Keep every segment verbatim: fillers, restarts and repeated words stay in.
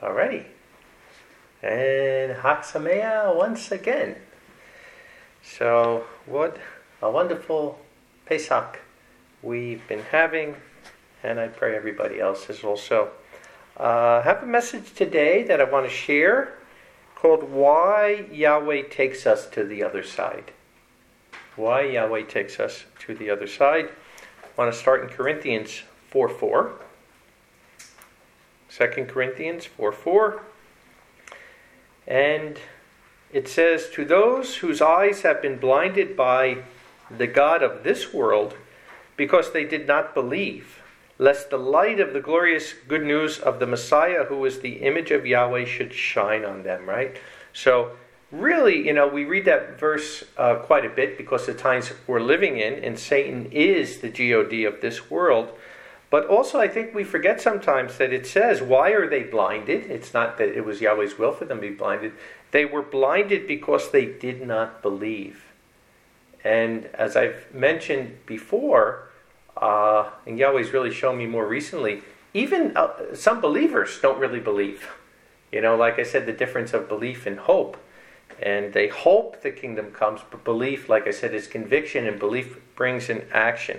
Alrighty. And Chag Sameach once again. So, what a wonderful Pesach we've been having, and I pray everybody else is also. Uh, I have a message today that I want to share called Why Yahweh Takes Us to the Other Side. Why Yahweh Takes Us to the Other Side. I want to start in Corinthians four four. Second Corinthians four four. And it says, to those whose eyes have been blinded by the God of this world, because they did not believe, lest the light of the glorious good news of the Messiah, who is the image of Yahweh, should shine on them, right? So, really, you know, we read that verse uh, quite a bit because the times we're living in, and Satan is the G O D of this world. But also, I think we forget sometimes that it says, why are they blinded? It's not that it was Yahweh's will for them to be blinded. They were blinded because they did not believe. And as I've mentioned before, uh, and Yahweh's really shown me more recently, even uh, some believers don't really believe. You know, like I said, the difference of belief and hope. And they hope the kingdom comes, but belief, like I said, is conviction, and belief brings in action.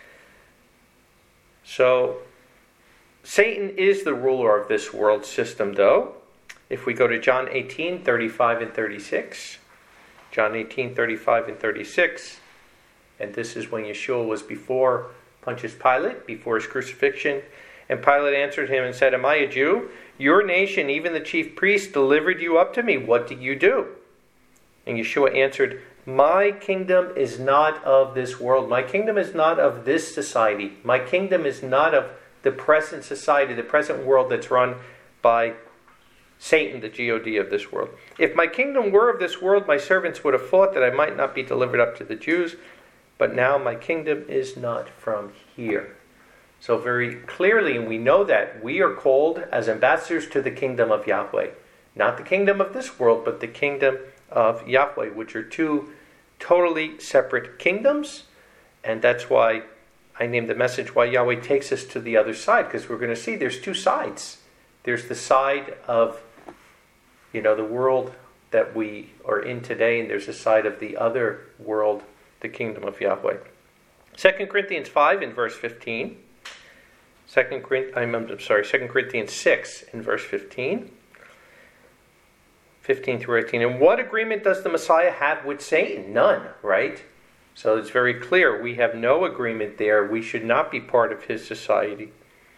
So, Satan is the ruler of this world system, though. If we go to John eighteen, thirty-five and thirty-six. John eighteen, thirty-five and thirty-six. And this is when Yeshua was before Pontius Pilate, before his crucifixion. And Pilate answered him and said, am I a Jew? Your nation, even the chief priests, delivered you up to me. What did you do? And Yeshua answered, my kingdom is not of this world. My kingdom is not of this society. My kingdom is not of the present society, the present world that's run by Satan, the G O D of this world. If my kingdom were of this world, my servants would have fought that I might not be delivered up to the Jews. But now my kingdom is not from here. So very clearly, and we know that, we are called as ambassadors to the kingdom of Yahweh. Not the kingdom of this world, but the kingdom of Yahweh, which are two totally separate kingdoms. And that's why I named the message, Why Yahweh Takes Us to the Other Side, because we're going to see there's two sides. There's the side of, you know, the world that we are in today, and there's a side of the other world, the kingdom of Yahweh. Second Corinthians five in verse fifteen. Second Corinthians, I'm, I'm sorry, Second Corinthians six in verse fifteen. fifteen through eighteen. And what agreement does the Messiah have with Satan? None, right? So it's very clear. We have no agreement there. We should not be part of his society.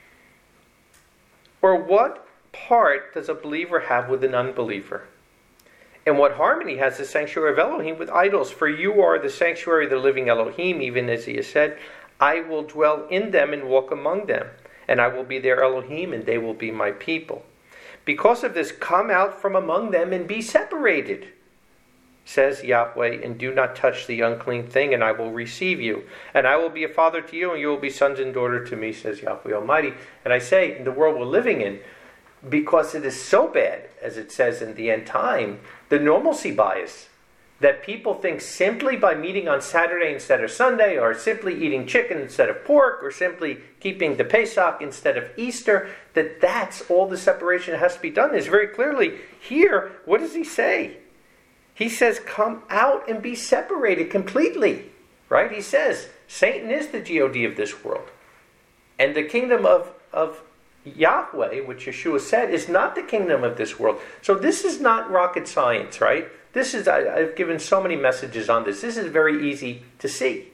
Or what part does a believer have with an unbeliever? And what harmony has the sanctuary of Elohim with idols? For you are the sanctuary of the living Elohim, even as he has said, I will dwell in them and walk among them, and I will be their Elohim, and they will be my people. Because of this, come out from among them and be separated, says Yahweh, and do not touch the unclean thing, and I will receive you. And I will be a father to you, and you will be sons and daughters to me, says Yahweh Almighty. And I say, in the world we're living in, because it is so bad, as it says in the end time, the normalcy bias, that people think simply by meeting on Saturday instead of Sunday, or simply eating chicken instead of pork, or simply keeping the Pesach instead of Easter, that that's all the separation that has to be done. There's very clearly here, what does he say? He says, come out and be separated completely, right? He says, Satan is the G O D of this world. And the kingdom of, of Yahweh, which Yeshua said, is not the kingdom of this world. So this is not rocket science, right? This is, I, I've given so many messages on this. This is very easy to see.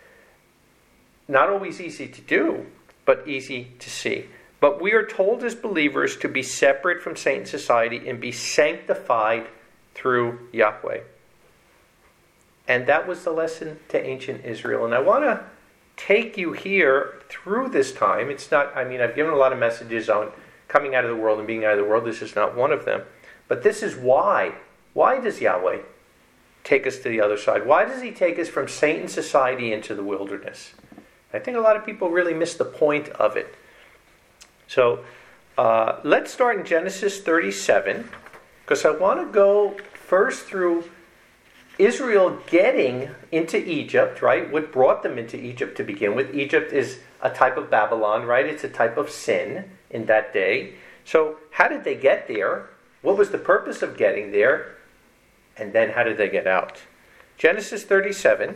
Not always easy to do, but easy to see. But we are told as believers to be separate from Satan's society and be sanctified through Yahweh. And that was the lesson to ancient Israel. And I want to take you here through this time. It's not, I mean, I've given a lot of messages on coming out of the world and being out of the world. This is not one of them. But this is why. Why does Yahweh take us to the other side? Why does he take us from Satan's society into the wilderness? I think a lot of people really miss the point of it. So uh, let's start in Genesis thirty-seven, because I want to go first through Israel getting into Egypt, right? What brought them into Egypt to begin with? Egypt is a type of Babylon, right? It's a type of sin in that day. So how did they get there? What was the purpose of getting there? And then how did they get out? Genesis thirty-seven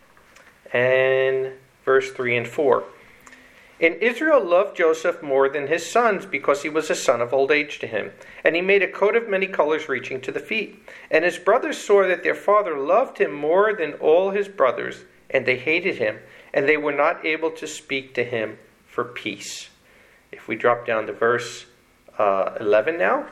and verse three and four. And Israel loved Joseph more than his sons, because he was a son of old age to him. And he made a coat of many colors reaching to the feet. And his brothers saw that their father loved him more than all his brothers, and they hated him, and they were not able to speak to him for peace. If we drop down to verse uh, eleven now.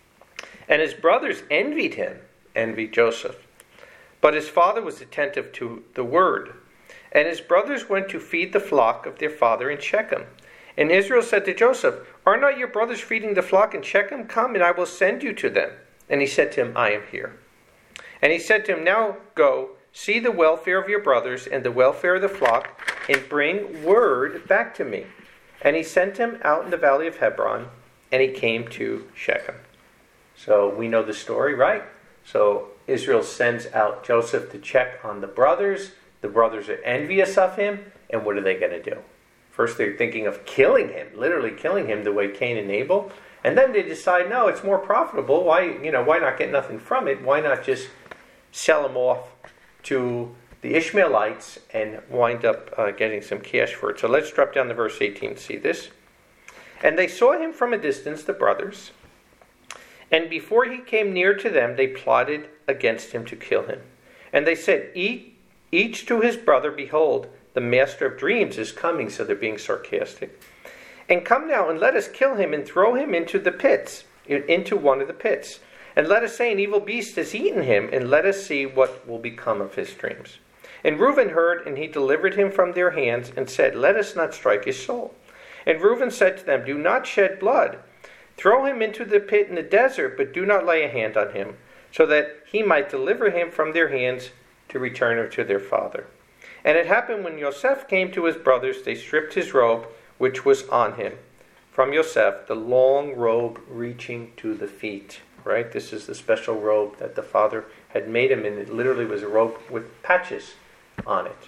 And his brothers envied him, envied Joseph. But his father was attentive to the word. And his brothers went to feed the flock of their father in Shechem. And Israel said to Joseph, Are not your brothers feeding the flock in Shechem? Come, and I will send you to them. And he said to him, I am here. And he said to him, Now go, see the welfare of your brothers and the welfare of the flock, and bring word back to me. And he sent him out in the valley of Hebron, and he came to Shechem. So we know the story, right? So Israel sends out Joseph to check on the brothers. The brothers are envious of him, and what are they going to do? First, they're thinking of killing him, literally killing him the way Cain and Abel. And then they decide, no, it's more profitable. Why, you know, why not get nothing from it? Why not just sell him off to the Ishmaelites and wind up uh, getting some cash for it? So let's drop down to verse eighteen to see this. And they saw him from a distance, the brothers. And before he came near to them, they plotted against him to kill him. And they said, Eat Each to his brother, behold, the master of dreams is coming. So they're being sarcastic. And come now and let us kill him and throw him into the pits, into one of the pits. And let us say an evil beast has eaten him, and let us see what will become of his dreams. And Reuben heard, and he delivered him from their hands, and said, Let us not strike his soul. And Reuben said to them, Do not shed blood. Throw him into the pit in the desert, but do not lay a hand on him, so that he might deliver him from their hands to return him to their father. And it happened when Yosef came to his brothers, they stripped his robe, which was on him, from Yosef, the long robe reaching to the feet. Right? This is the special robe that the father had made him, and it literally was a robe with patches on it.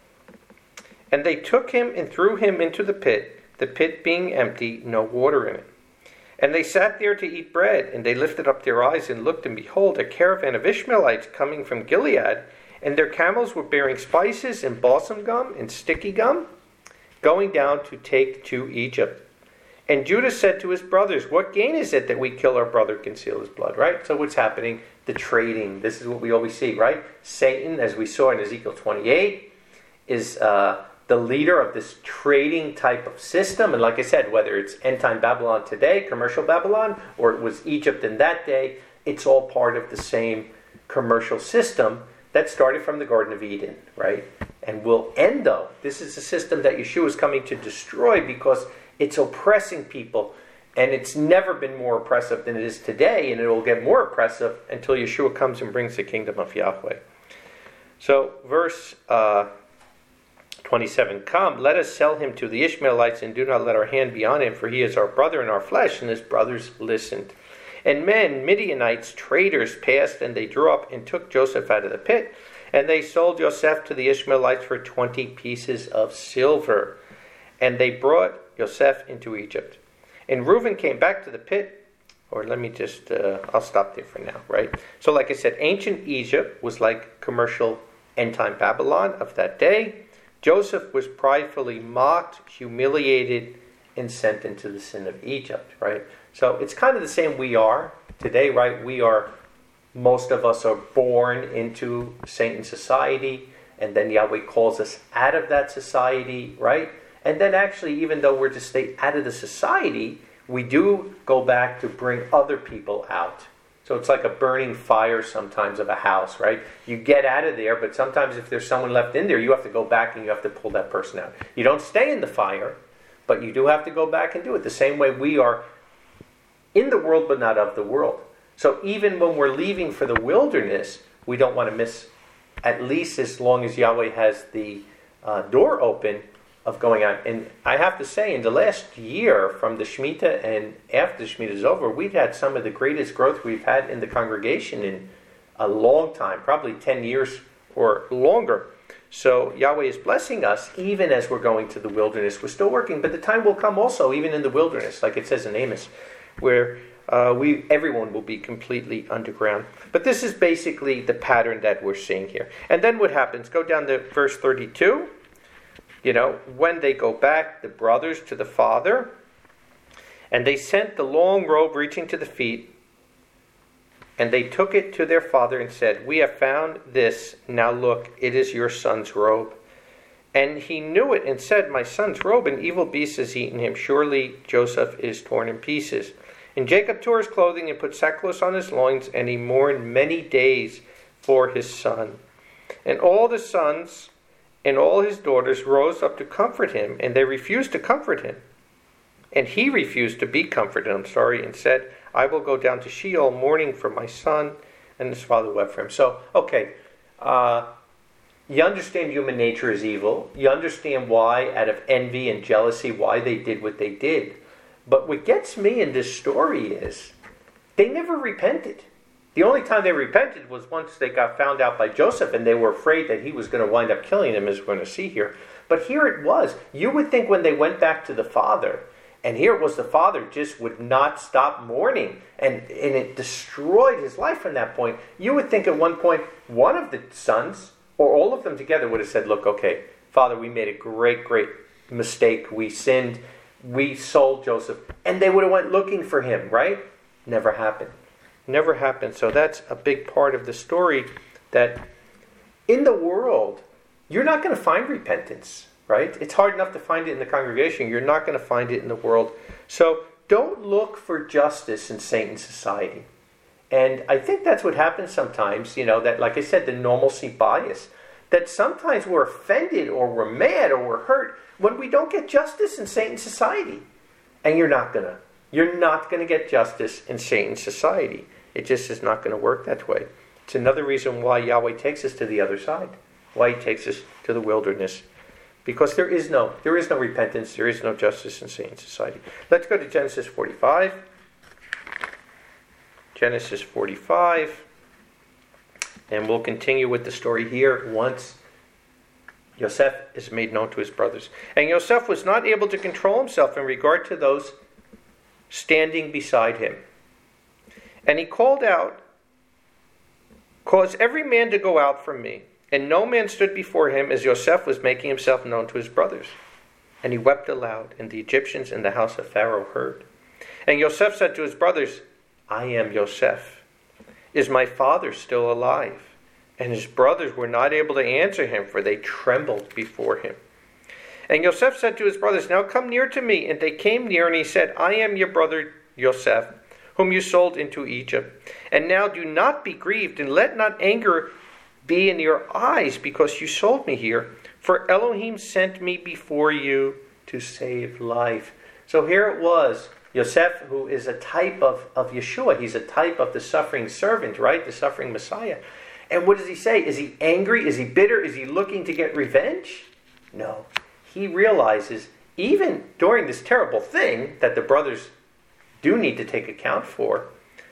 And they took him and threw him into the pit, the pit being empty, no water in it. And they sat there to eat bread, and they lifted up their eyes and looked, and behold, a caravan of Ishmaelites coming from Gilead, and their camels were bearing spices and balsam gum and sticky gum, going down to take to Egypt. And Judah said to his brothers, What gain is it that we kill our brother, conceal his blood? Right? So what's happening? The trading. This is what we always see, right? Satan, as we saw in Ezekiel twenty-eight, is uh, the leader of this trading type of system. And like I said, whether it's end-time Babylon today, commercial Babylon, or it was Egypt in that day, it's all part of the same commercial system that started from the Garden of Eden, right? And will end, though. This is a system that Yeshua is coming to destroy because it's oppressing people. And it's never been more oppressive than it is today. And it will get more oppressive until Yeshua comes and brings the kingdom of Yahweh. So, verse uh, twenty-seven, Come, let us sell him to the Ishmaelites, and do not let our hand be on him, for he is our brother and our flesh. And his brothers listened. And men, Midianites, traders, passed, and they drew up and took Joseph out of the pit. And they sold Joseph to the Ishmaelites for twenty pieces of silver. And they brought Joseph into Egypt. And Reuben came back to the pit. Or let me just, uh, I'll stop there for now, right? So like I said, ancient Egypt was like commercial end-time Babylon of that day. Joseph was pridefully mocked, humiliated, and sent into the sin of Egypt, right? So it's kind of the same we are today, right? We are, most of us are born into Satan's society, and then Yahweh calls us out of that society, right? And then actually, even though we're to stay out of the society, we do go back to bring other people out. So it's like a burning fire sometimes of a house, right? You get out of there, but sometimes if there's someone left in there, you have to go back and you have to pull that person out. You don't stay in the fire, but you do have to go back and do it. The same way we are in the world, but not of the world. So even when we're leaving for the wilderness, we don't want to miss, at least as long as Yahweh has the uh, door open, of going on. And I have to say, in the last year, from the Shemitah and after the Shemitah is over, we've had some of the greatest growth we've had in the congregation in a long time, probably ten years or longer. So Yahweh is blessing us even as we're going to the wilderness. We're still working, but the time will come also, even in the wilderness, like it says in Amos, where uh, we everyone will be completely underground. But this is basically the pattern that we're seeing here. And then what happens? Go down to verse thirty-two. You know, when they go back, the brothers to the father, and they sent the long robe reaching to the feet, and they took it to their father and said, "We have found this. Now look, it is your son's robe." And he knew it and said, "My son's robe, an evil beast has eaten him. Surely Joseph is torn in pieces." And Jacob tore his clothing and put sackcloth on his loins, and he mourned many days for his son. And all the sons and all his daughters rose up to comfort him, and they refused to comfort him. And he refused to be comforted, I'm sorry, and said, "I will go down to Sheol mourning for my son." And his father wept for him. So, okay, uh, you understand human nature is evil. You understand why, out of envy and jealousy, why they did what they did. But what gets me in this story is they never repented. The only time they repented was once they got found out by Joseph and they were afraid that he was going to wind up killing them, as we're going to see here. But here it was. You would think when they went back to the father, and here it was, the father just would not stop mourning, and, and it destroyed his life from that point. You would think at one point one of the sons, or all of them together, would have said, "Look, okay, Father, we made a great, great mistake. We sinned. We sold Joseph." And they would have went looking for him, right? Never happened. Never happened. So that's a big part of the story, that in the world, you're not going to find repentance, right? It's hard enough to find it in the congregation. You're not going to find it in the world. So don't look for justice in Satan's society. And I think that's what happens sometimes, you know, that, like I said, the normalcy bias, that sometimes we're offended or we're mad or we're hurt when we don't get justice in Satan's society. And you're not going to. You're not going to get justice in Satan's society. It just is not going to work that way. It's another reason why Yahweh takes us to the other side, why he takes us to the wilderness. Because there is no, there is no repentance, there is no justice in Satan's society. Let's go to Genesis forty-five. Genesis forty-five. And we'll continue with the story here once Yosef is made known to his brothers. And Yosef was not able to control himself in regard to those standing beside him. And he called out, "Cause every man to go out from me." And no man stood before him as Yosef was making himself known to his brothers. And he wept aloud, and the Egyptians in the house of Pharaoh heard. And Yosef said to his brothers, "I am Yosef. Is my father still alive?" And his brothers were not able to answer him, for they trembled before him. And Yosef said to his brothers, "Now come near to me." And they came near, and he said, "I am your brother Yosef, whom you sold into Egypt. And now do not be grieved, and let not anger be in your eyes, because you sold me here. For Elohim sent me before you to save life." So here it was, Yosef, who is a type of, of Yeshua. He's a type of the suffering servant, right? The suffering Messiah. And what does he say? Is he angry? Is he bitter? Is he looking to get revenge? No. He realizes, even during this terrible thing that the brothers do need to take account for,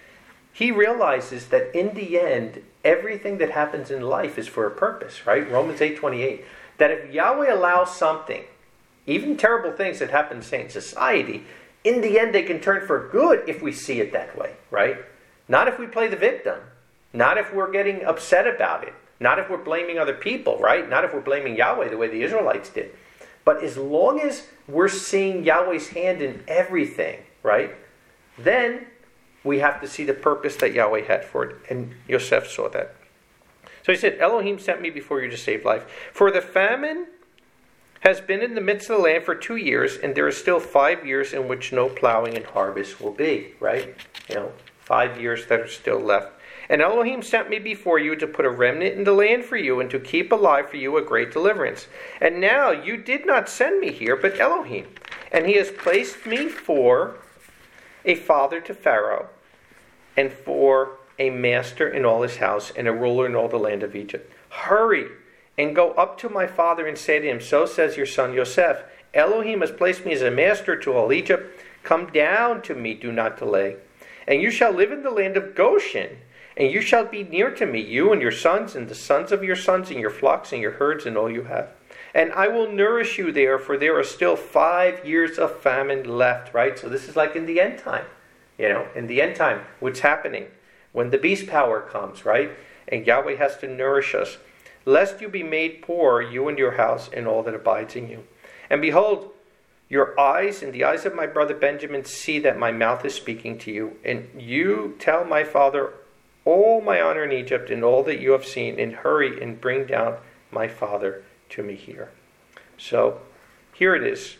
he realizes that in the end, everything that happens in life is for a purpose, right? Romans eight twenty-eight. That if Yahweh allows something, even terrible things that happen in Satan's society, in the end they can turn for good if we see it that way, right? Not if we play the victim. Not if we're getting upset about it. Not if we're blaming other people, right? Not if we're blaming Yahweh the way the Israelites did. But as long as we're seeing Yahweh's hand in everything, right? Then we have to see the purpose that Yahweh had for it. And Yosef saw that. So he said, "Elohim sent me before you to save life. For the famine has been in the midst of the land for two years, and there is still five years in which no plowing and harvest will be." Right? You know, five years that are still left. "And Elohim sent me before you to put a remnant in the land for you, and to keep alive for you a great deliverance. And now you did not send me here, but Elohim. And he has placed me for a father to Pharaoh, and for a master in all his house, and a ruler in all the land of Egypt. Hurry and go up to my father and say to him, so says your son Yosef, Elohim has placed me as a master to all Egypt. Come down to me, do not delay. And you shall live in the land of Goshen, and you shall be near to me, you and your sons, and the sons of your sons, and your flocks, and your herds, and all you have. And I will nourish you there, for there are still five years of famine left, right? So this is like in the end time. You know, in the end time, what's happening? When the beast power comes, right? And Yahweh has to nourish us. Lest you be made poor, you and your house, and all that abides in you. And behold, your eyes and the eyes of my brother Benjamin see that my mouth is speaking to you. And you tell my father all my honor in Egypt and all that you have seen, and hurry and bring down my father to me here. So, here it is.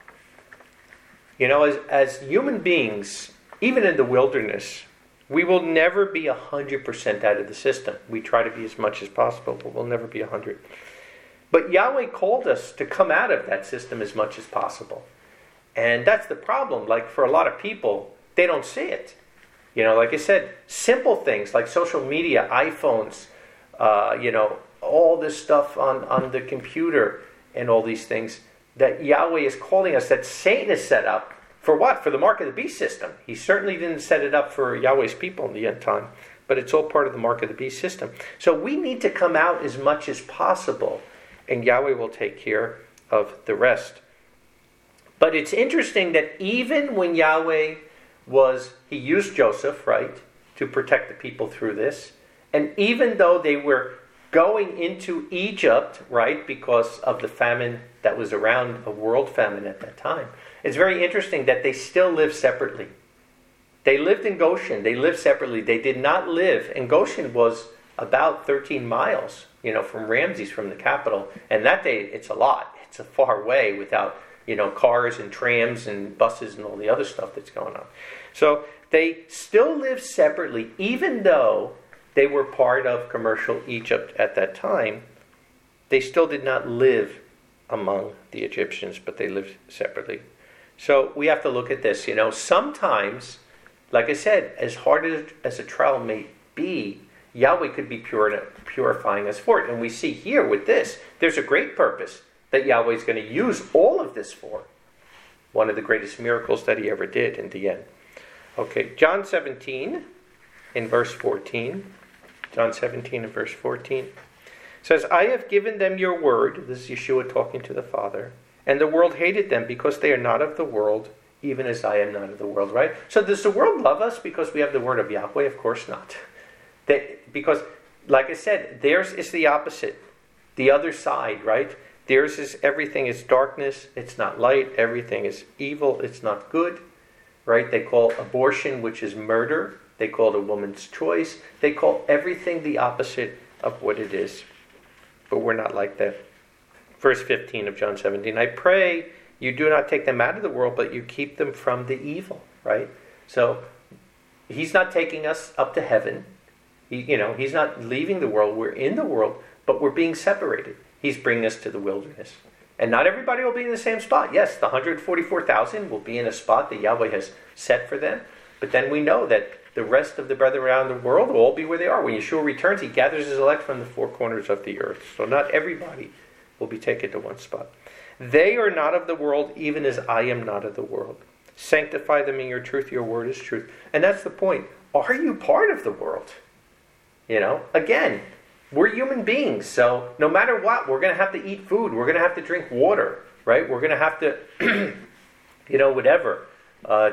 You know, as, as human beings, even in the wilderness, we will never be one hundred percent out of the system. We try to be as much as possible, but we'll never be one hundred. But Yahweh called us to come out of that system as much as possible. And that's the problem. Like, for a lot of people, they don't see it. You know, like I said, simple things like social media, iPhones, uh, you know, all this stuff on, on the computer and all these things that Yahweh is calling us, that Satan has set up. For what? For the mark of the beast system. He certainly didn't set it up for Yahweh's people in the end time, but it's all part of the mark of the beast system. So we need to come out as much as possible, and Yahweh will take care of the rest. But it's interesting that even when Yahweh was, he used Joseph, right, to protect the people through this, and even though they were going into Egypt, right, because of the famine that was around, a world famine at that time, it's very interesting that they still lived separately. They lived in Goshen. They lived separately. They did not live, and Goshen was about thirteen miles, you know, from Ramses, from the capital. And that day, it's a lot. It's a far way without, you know, cars and trams and buses and all the other stuff that's going on. So they still lived separately, even though they were part of commercial Egypt at that time. They still did not live among the Egyptians, but they lived separately. So we have to look at this. You know, sometimes, like I said, as hard as, as a trial may be, Yahweh could be pure, purifying us for it. And we see here with this, there's a great purpose that Yahweh is going to use all of this for. One of the greatest miracles that he ever did in the end. Okay, John seventeen in verse fourteen. John seventeen in verse fourteen says, I have given them your word. This is Yeshua talking to the Father. And the world hated them because they are not of the world, even as I am not of the world, right? So does the world love us because we have the word of Yahweh? Of course not. They, because, like I said, theirs is the opposite. The other side, right? Theirs is everything is darkness. It's not light. Everything is evil. It's not good, right? They call abortion, which is murder. They call it a woman's choice. They call everything the opposite of what it is. But we're not like that. Verse fifteen of John seventeen, I pray you do not take them out of the world, but you keep them from the evil, right? So he's not taking us up to heaven. He, you know, he's not leaving the world. We're in the world, but we're being separated. He's bringing us to the wilderness. And not everybody will be in the same spot. Yes, the one hundred forty-four thousand will be in a spot that Yahweh has set for them. But then we know that the rest of the brethren around the world will all be where they are. When Yeshua returns, he gathers his elect from the four corners of the earth. So not everybody will be taken to one spot. They are not of the world, even as I am not of the world. Sanctify them in your truth. Your word is truth. And that's the point. Are you part of the world? You know, again, we're human beings. So no matter what, we're going to have to eat food. We're going to have to drink water, right? We're going to have to, you know, whatever. Uh,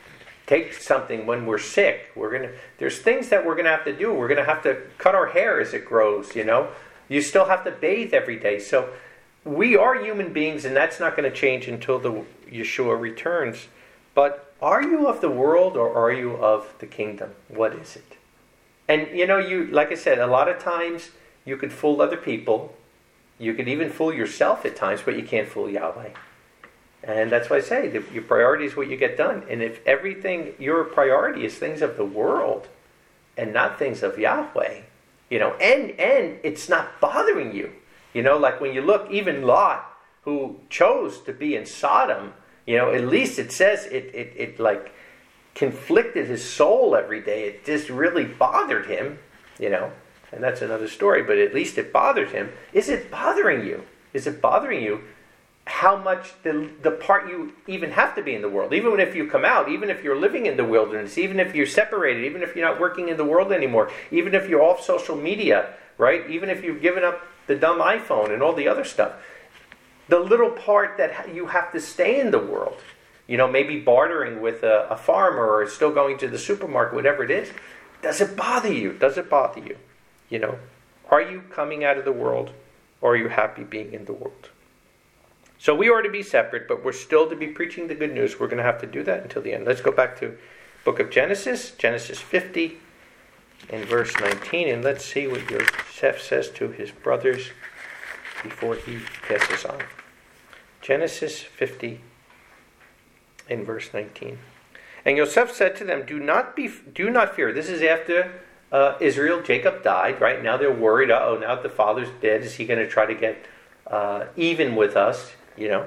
take something when we're sick. We're going to, there's things that we're going to have to do. We're going to have to cut our hair as it grows, you know. You still have to bathe every day. So we are human beings, and that's not going to change until the Yeshua returns. But are you of the world, or are you of the kingdom? What is it? And, you know, you like I said, a lot of times you could fool other people. You could even fool yourself at times, but you can't fool Yahweh. And that's why I say, that your priority is what you get done. And if everything, your priority is things of the world and not things of Yahweh, you know, and, and it's not bothering you. You know, like when you look, even Lot, who chose to be in Sodom, you know, at least it says it, it, it like conflicted his soul every day. It just really bothered him, you know, and that's another story, but at least it bothered him. Is it bothering you? Is it bothering you how much the the part you even have to be in the world? Even if you come out, even if you're living in the wilderness, even if you're separated, even if you're not working in the world anymore, even if you're off social media, right? Even if you've given up the dumb iPhone and all the other stuff, the little part that you have to stay in the world, you know, maybe bartering with a, a farmer or still going to the supermarket, whatever it is, does it bother you? Does it bother you? You know, are you coming out of the world, or are you happy being in the world? So we are to be separate, but we're still to be preaching the good news. We're going to have to do that until the end. Let's go back to book of Genesis, Genesis fifty, in verse nineteen, and let's see what Yosef says to his brothers before he passes on. Genesis fifty, in verse nineteen. And Yosef said to them, "Do not be, do not fear." This is after uh, Israel, Jacob died. Right now, they're worried. Oh, now that the father's dead, is he going to try to get uh, even with us? You know,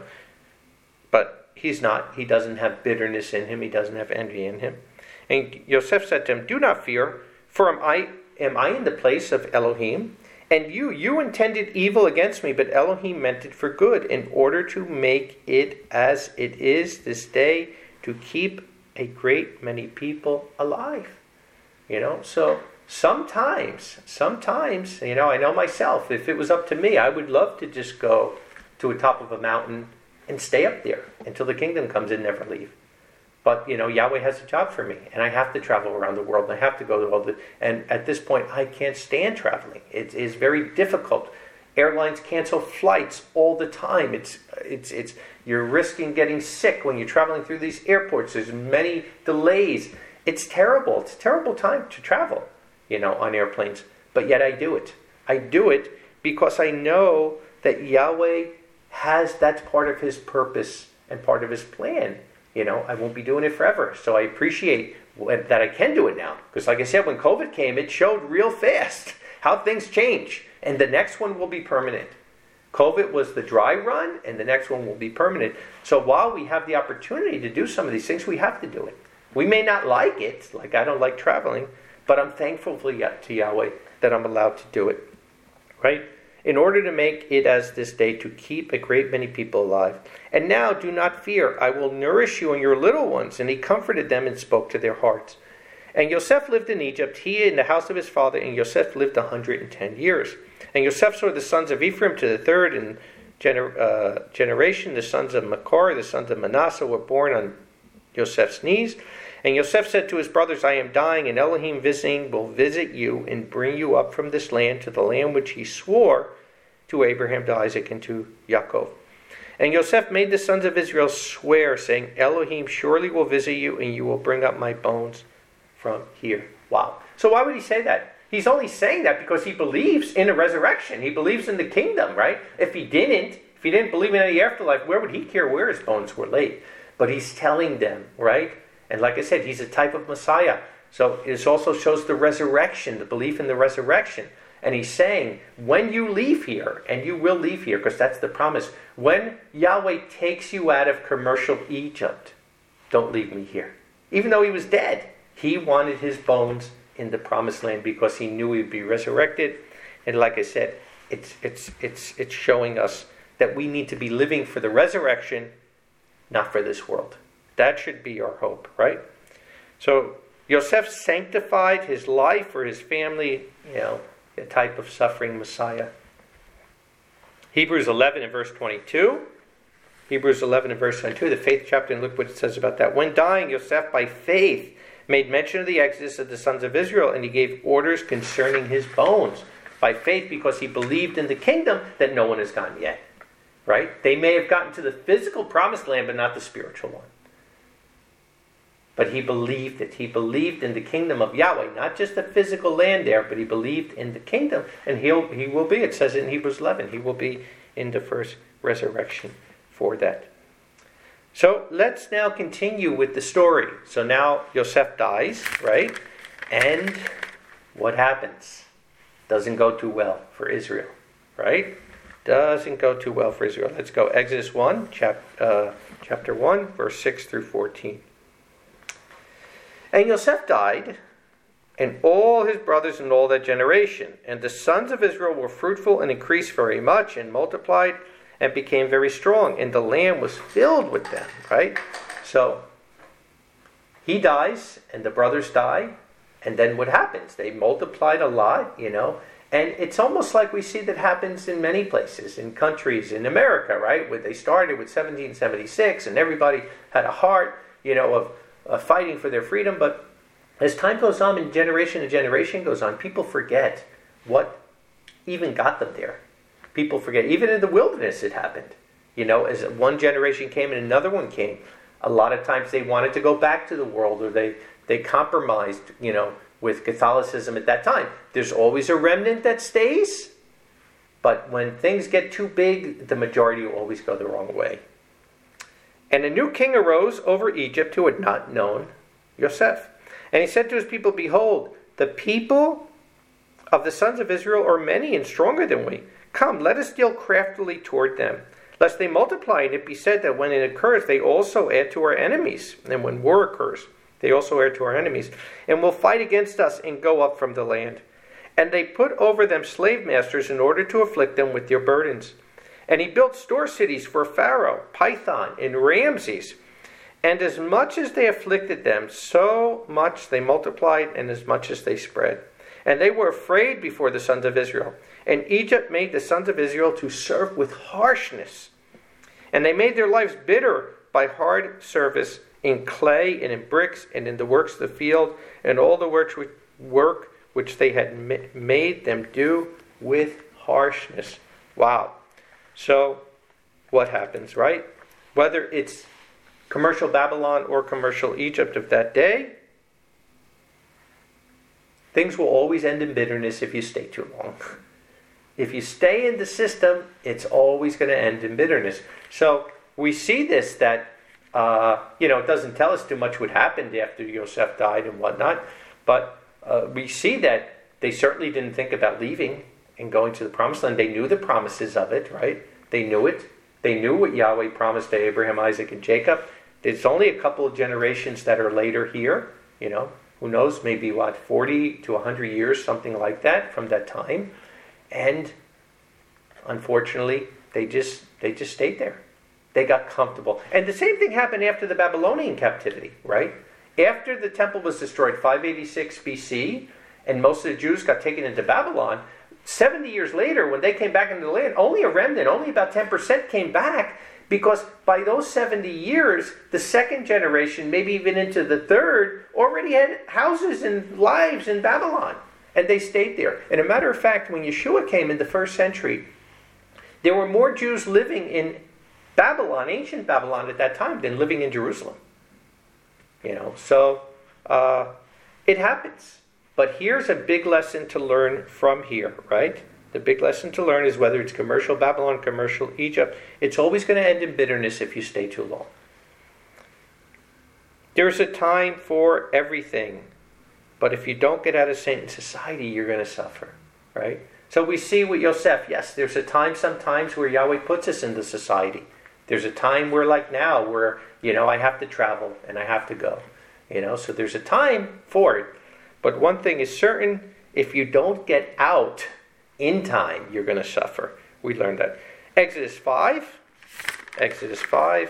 but he's not. He doesn't have bitterness in him. He doesn't have envy in him. And Yosef said to him, "Do not fear, for am I am I in the place of Elohim? And you, you intended evil against me, but Elohim meant it for good, in order to make it as it is this day, to keep a great many people alive." You know, so sometimes, sometimes, you know, I know myself, if it was up to me, I would love to just go to the top of a mountain and stay up there until the kingdom comes and never leave. But, you know, Yahweh has a job for me, and I have to travel around the world, and I have to go to all the... And at this point, I can't stand traveling. It is very difficult. Airlines cancel flights all the time. It's, it's, it's, you're risking getting sick when you're traveling through these airports. There's many delays. It's terrible. It's a terrible time to travel, you know, on airplanes. But yet I do it. I do it because I know that Yahweh has, that's part of his purpose and part of his plan. You know, I won't be doing it forever. So I appreciate that I can do it now. Because like I said, when COVID came, it showed real fast how things change. And the next one will be permanent. COVID was the dry run, and the next one will be permanent. So while we have the opportunity to do some of these things, we have to do it. We may not like it, like I don't like traveling, but I'm thankful to Yahweh that I'm allowed to do it. Right? In order to make it as this day, to keep a great many people alive. And now do not fear, I will nourish you and your little ones. And he comforted them and spoke to their hearts. And Yosef lived in Egypt, he in the house of his father, and Yosef lived one hundred ten years. And Yosef saw the sons of Ephraim to the third in gener- uh, generation. The sons of Makar, the sons of Manasseh were born on Yosef's knees. And Yosef said to his brothers, I am dying, and Elohim visiting will visit you and bring you up from this land to the land which he swore to Abraham, to Isaac, and to Yaakov. And Yosef made the sons of Israel swear, saying, Elohim surely will visit you, and you will bring up my bones from here. Wow. So why would he say that? He's only saying that because he believes in a resurrection. He believes in the kingdom, right? If he didn't, if he didn't believe in any afterlife, where would he care where his bones were laid? But he's telling them, right? And like I said, he's a type of Messiah. So this also shows the resurrection, the belief in the resurrection. And he's saying, when you leave here, and you will leave here, because that's the promise, when Yahweh takes you out of commercial Egypt, don't leave me here. Even though he was dead, he wanted his bones in the promised land because he knew he'd be resurrected. And like I said, it's it's it's it's showing us that we need to be living for the resurrection, not for this world. That should be our hope, right? So Yosef sanctified his life for his family, you know, a type of suffering Messiah. Hebrews eleven and verse twenty-two. Hebrews eleven and verse twenty-two, the faith chapter, and look what it says about that. When dying, Yosef by faith made mention of the exodus of the sons of Israel, and he gave orders concerning his bones. By faith, because he believed in the kingdom that no one has gotten yet. Right? They may have gotten to the physical promised land, but not the spiritual one. But he believed it. He believed in the kingdom of Yahweh. Not just the physical land there, but he believed in the kingdom. And he'll, he will be, it says in Hebrews eleven, he will be in the first resurrection for that. So let's now continue with the story. So now Yosef dies, right? And what happens? Doesn't go too well for Israel, right? Doesn't go too well for Israel. Let's go Exodus one, chap, uh, chapter one, verse six through fourteen. And Yosef died, and all his brothers and all that generation. And the sons of Israel were fruitful and increased very much and multiplied and became very strong. And the land was filled with them, right? So he dies and the brothers die. And then what happens? They multiplied a lot, you know. And it's almost like we see that happens in many places, in countries, in America, right? Where they started with seventeen seventy-six and everybody had a heart, you know, of, of fighting for their freedom. But as time goes on and generation to generation goes on, people forget what even got them there. People forget. Even in the wilderness it happened. You know, as one generation came and another one came, a lot of times they wanted to go back to the world, or they, they compromised, you know, with Catholicism at that time. There's always a remnant that stays, but when things get too big, the majority will always go the wrong way. And a new king arose over Egypt who had not known Yosef. And he said to his people, behold, the people of the sons of Israel are many and stronger than we. Come, let us deal craftily toward them, lest they multiply, and it be said that when it occurs, they also add to our enemies. And when war occurs, they also add to our enemies, and will fight against us and go up from the land. And they put over them slave masters in order to afflict them with their burdens. And he built store cities for Pharaoh, Pithom, and Ramses. And as much as they afflicted them, so much they multiplied, and as much as they spread. And they were afraid before the sons of Israel. And Egypt made the sons of Israel to serve with harshness. And they made their lives bitter by hard service in clay and in bricks and in the works of the field, and all the work which, work which they had ma- made them do with harshness. Wow. So, what happens, right? Whether it's commercial Babylon or commercial Egypt of that day, things will always end in bitterness if you stay too long. If you stay in the system, it's always going to end in bitterness. So, we see this that Uh, you know, it doesn't tell us too much what happened after Yosef died and whatnot, but uh, we see that they certainly didn't think about leaving and going to the promised land. They knew the promises of it, right? They knew it. They knew what Yahweh promised to Abraham, Isaac, and Jacob. It's only a couple of generations that are later here, you know, who knows, maybe what, forty to one hundred years, something like that from that time. And unfortunately, they just they just stayed there. They got comfortable. And the same thing happened after the Babylonian captivity, right? After the temple was destroyed, five eighty-six B C, and most of the Jews got taken into Babylon, seventy years later, when they came back into the land, only a remnant, only about ten percent came back, because by those seventy years, the second generation, maybe even into the third, already had houses and lives in Babylon. And they stayed there. And a matter of fact, when Yeshua came in the first century, there were more Jews living in Babylon, ancient Babylon at that time, than living in Jerusalem. You know, so uh, it happens. But here's a big lesson to learn from here, right? The big lesson to learn is whether it's commercial Babylon, commercial Egypt, it's always going to end in bitterness if you stay too long. There's a time for everything. But if you don't get out of Satan society, you're going to suffer, right? So we see with Yosef, yes, there's a time sometimes where Yahweh puts us into society. There's a time where, like now, where, you know, I have to travel and I have to go. You know, so there's a time for it. But one thing is certain, if you don't get out in time, you're going to suffer. We learned that. Exodus five. Exodus five.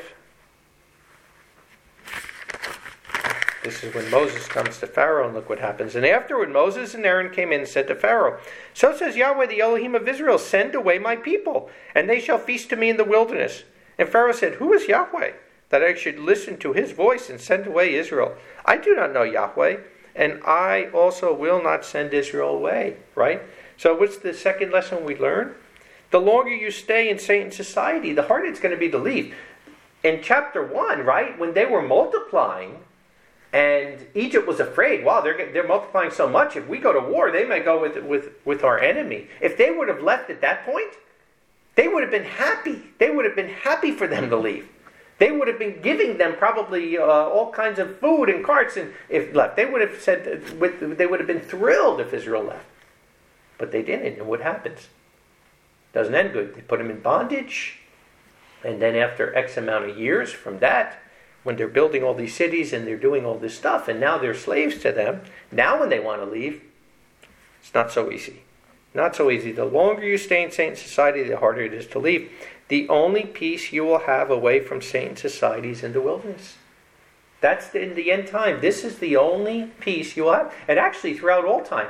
This is when Moses comes to Pharaoh, and look what happens. And afterward, Moses and Aaron came in and said to Pharaoh, so says Yahweh, the Elohim of Israel, send away my people, and they shall feast to me in the wilderness. And Pharaoh said, who is Yahweh, that I should listen to his voice and send away Israel? I do not know Yahweh, and I also will not send Israel away. Right? So what's the second lesson we learn? The longer you stay in Satan's society, the harder it's going to be to leave. In chapter one, right, when they were multiplying, and Egypt was afraid, wow, they're, they're multiplying so much, if we go to war, they may go with, with, with our enemy. If they would have left at that point, they would have been happy. They would have been happy for them to leave. They would have been giving them probably uh, all kinds of food and carts, and if left, they would have said they would have been thrilled if Israel left. But they didn't, and what happens? Doesn't end good. They put them in bondage, and then after X amount of years from that, when they're building all these cities and they're doing all this stuff, and now they're slaves to them, now when they want to leave, it's not so easy. Not so easy. The longer you stay in Satan's society, the harder it is to leave. The only peace you will have away from Satan's society is in the wilderness. That's the, in the end time. This is the only peace you will have. And actually, throughout all time,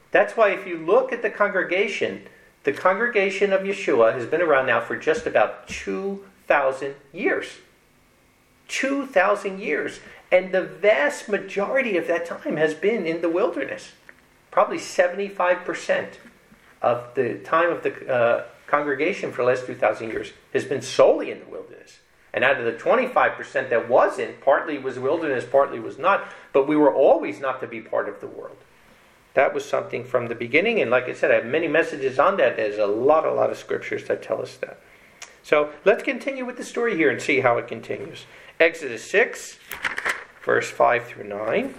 That's why if you look at the congregation, the congregation of Yeshua has been around now for just about two thousand years. two thousand years. And the vast majority of that time has been in the wilderness. Probably seventy-five percent of the time of the uh, congregation for the last two thousand years has been solely in the wilderness. And out of the twenty-five percent that wasn't, partly was wilderness, partly was not, but we were always not to be part of the world. That was something from the beginning, and like I said, I have many messages on that. There's a lot, a lot of scriptures that tell us that. So let's continue with the story here and see how it continues. Exodus six, verse five through nine.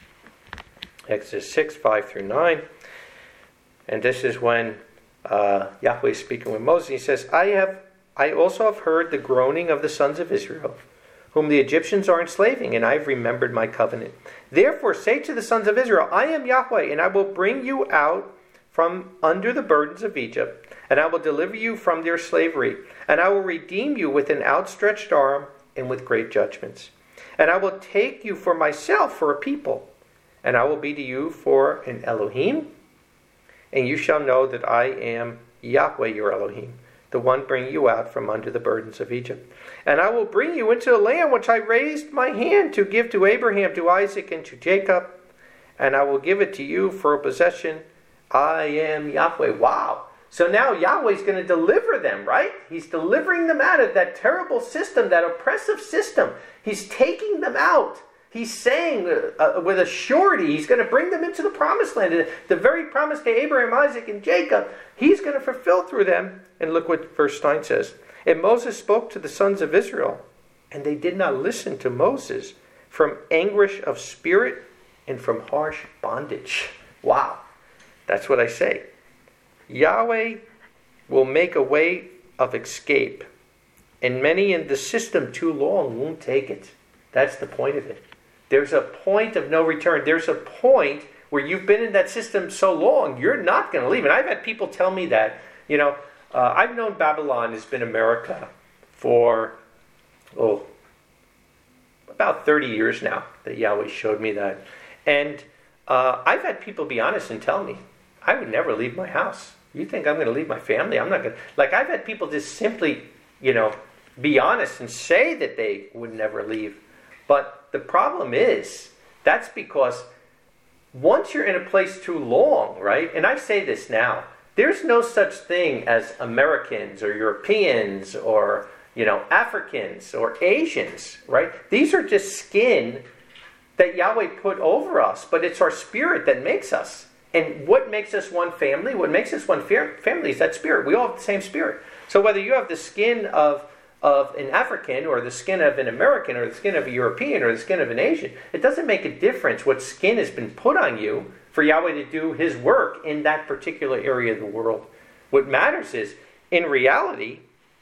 Exodus six, five through nine. And this is when uh, Yahweh is speaking with Moses. He says, I have, I also have heard the groaning of the sons of Israel, whom the Egyptians are enslaving, and I have remembered my covenant. Therefore say to the sons of Israel, I am Yahweh, and I will bring you out from under the burdens of Egypt, and I will deliver you from their slavery, and I will redeem you with an outstretched arm and with great judgments. And I will take you for myself for a people, and I will be to you for an Elohim, and you shall know that I am Yahweh your Elohim, the one bringing you out from under the burdens of Egypt. And I will bring you into the land which I raised my hand to give to Abraham, to Isaac, and to Jacob, and I will give it to you for a possession. I am Yahweh. Wow. So now Yahweh's going to deliver them, right? He's delivering them out of that terrible system, that oppressive system. He's taking them out. He's saying uh, with a surety, he's going to bring them into the promised land. And the very promise to Abraham, Isaac, and Jacob, he's going to fulfill through them. And look what verse nine says. And Moses spoke to the sons of Israel, and they did not listen to Moses from anguish of spirit and from harsh bondage. Wow. That's what I say. Yahweh will make a way of escape, and many in the system too long won't take it. That's the point of it. There's a point of no return. There's a point where you've been in that system so long, you're not going to leave. And I've had people tell me that, you know, uh, I've known Babylon has been America for, oh, about thirty years now that Yahweh showed me that. And uh, I've had people be honest and tell me, I would never leave my house. You think I'm going to leave my family? I'm not going to. Like, I've had people just simply, you know, be honest and say that they would never leave. But the problem is, that's because once you're in a place too long, right? And I say this now, there's no such thing as Americans or Europeans or, you know, Africans or Asians, right? These are just skin that Yahweh put over us, but it's our spirit that makes us. And what makes us one family? What makes us one family is that spirit. We all have the same spirit. So whether you have the skin of, of an African or the skin of an American or the skin of a European or the skin of an Asian, it doesn't make a difference what skin has been put on you for Yahweh to do his work in that particular area of the world. What matters is, in reality,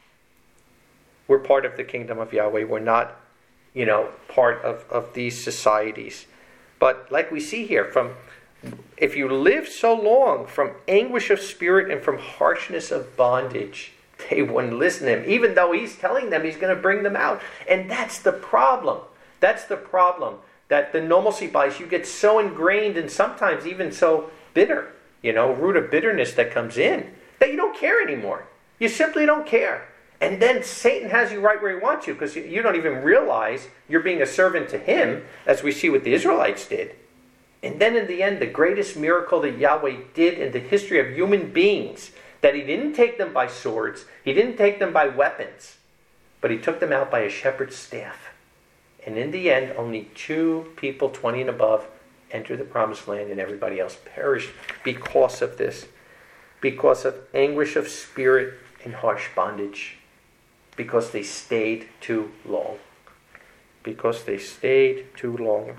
we're part of the kingdom of Yahweh. We're not, you know, part of, of these societies. But like we see here, from if you live so long from anguish of spirit and from harshness of bondage, they wouldn't listen to him, even though he's telling them he's going to bring them out. And that's the problem. That's the problem. That the normalcy bias, you get so ingrained and sometimes even so bitter, you know, root of bitterness that comes in, that you don't care anymore. You simply don't care. And then Satan has you right where he wants you, because you don't even realize you're being a servant to him, as we see what the Israelites did. And then in the end, the greatest miracle that Yahweh did in the history of human beings, that he didn't take them by swords, he didn't take them by weapons, but he took them out by a shepherd's staff. And in the end, only two people, twenty and above, entered the promised land, and everybody else perished because of this, because of anguish of spirit and harsh bondage, because they stayed too long. Because they stayed too long.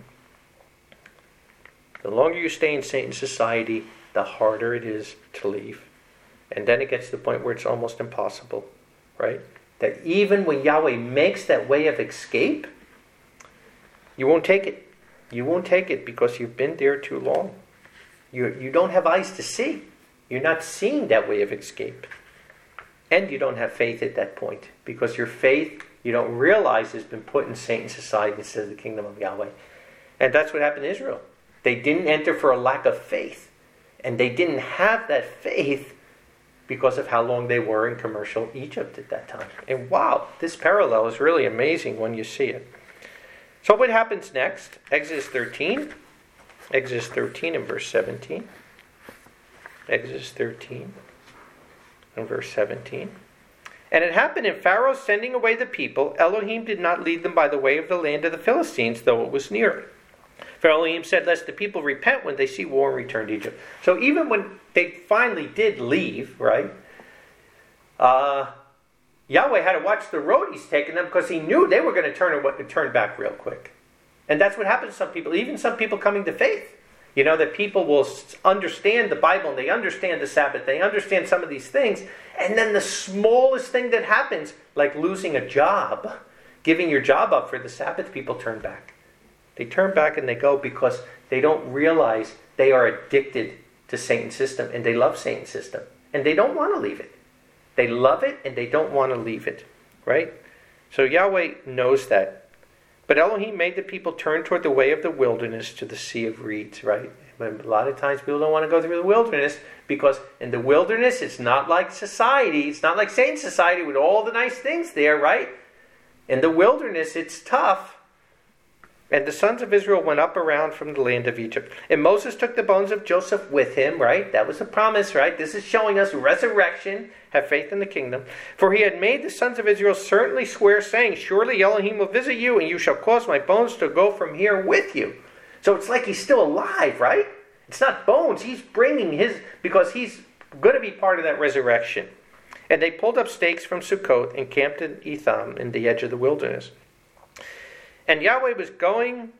The longer you stay in Satan's society, the harder it is to leave. And then it gets to the point where it's almost impossible, right? That even when Yahweh makes that way of escape, you won't take it. You won't take it because you've been there too long. You, you don't have eyes to see. You're not seeing that way of escape. And you don't have faith at that point, because your faith, you don't realize, has been put in Satan's society instead of the kingdom of Yahweh. And that's what happened to Israel. They didn't enter for a lack of faith. And they didn't have that faith because of how long they were in commercial Egypt at that time. And wow, this parallel is really amazing when you see it. So what happens next? Exodus thirteen. Exodus thirteen and verse seventeen. Exodus thirteen and verse seventeen. And it happened in Pharaoh sending away the people, Elohim did not lead them by the way of the land of the Philistines, though it was near. For Elohim said, lest the people repent when they see war and return to Egypt. So even when they finally did leave, right, uh, Yahweh had to watch the road he's taking them because he knew they were going to turn, turn back real quick. And that's what happens to some people, even some people coming to faith. You know, that people will understand the Bible and they understand the Sabbath. They understand some of these things. And then the smallest thing that happens, like losing a job, giving your job up for the Sabbath, people turn back. They turn back and they go because they don't realize they are addicted to Satan's system and they love Satan's system. And they don't want to leave it. They love it and they don't want to leave it. Right? So Yahweh knows that. But Elohim made the people turn toward the way of the wilderness to the Sea of Reeds, right? A lot of times people don't want to go through the wilderness because in the wilderness it's not like society. It's not like Satan's society with all the nice things there, right? In the wilderness it's tough. And the sons of Israel went up around from the land of Egypt. And Moses took the bones of Joseph with him, right? That was a promise, right? This is showing us resurrection. Have faith in the kingdom. For he had made the sons of Israel certainly swear, saying, surely Elohim will visit you, and you shall cause my bones to go from here with you. So it's like he's still alive, right? It's not bones. He's bringing his, because he's going to be part of that resurrection. And they pulled up stakes from Succoth and camped in Etham in the edge of the wilderness. And Yahweh was going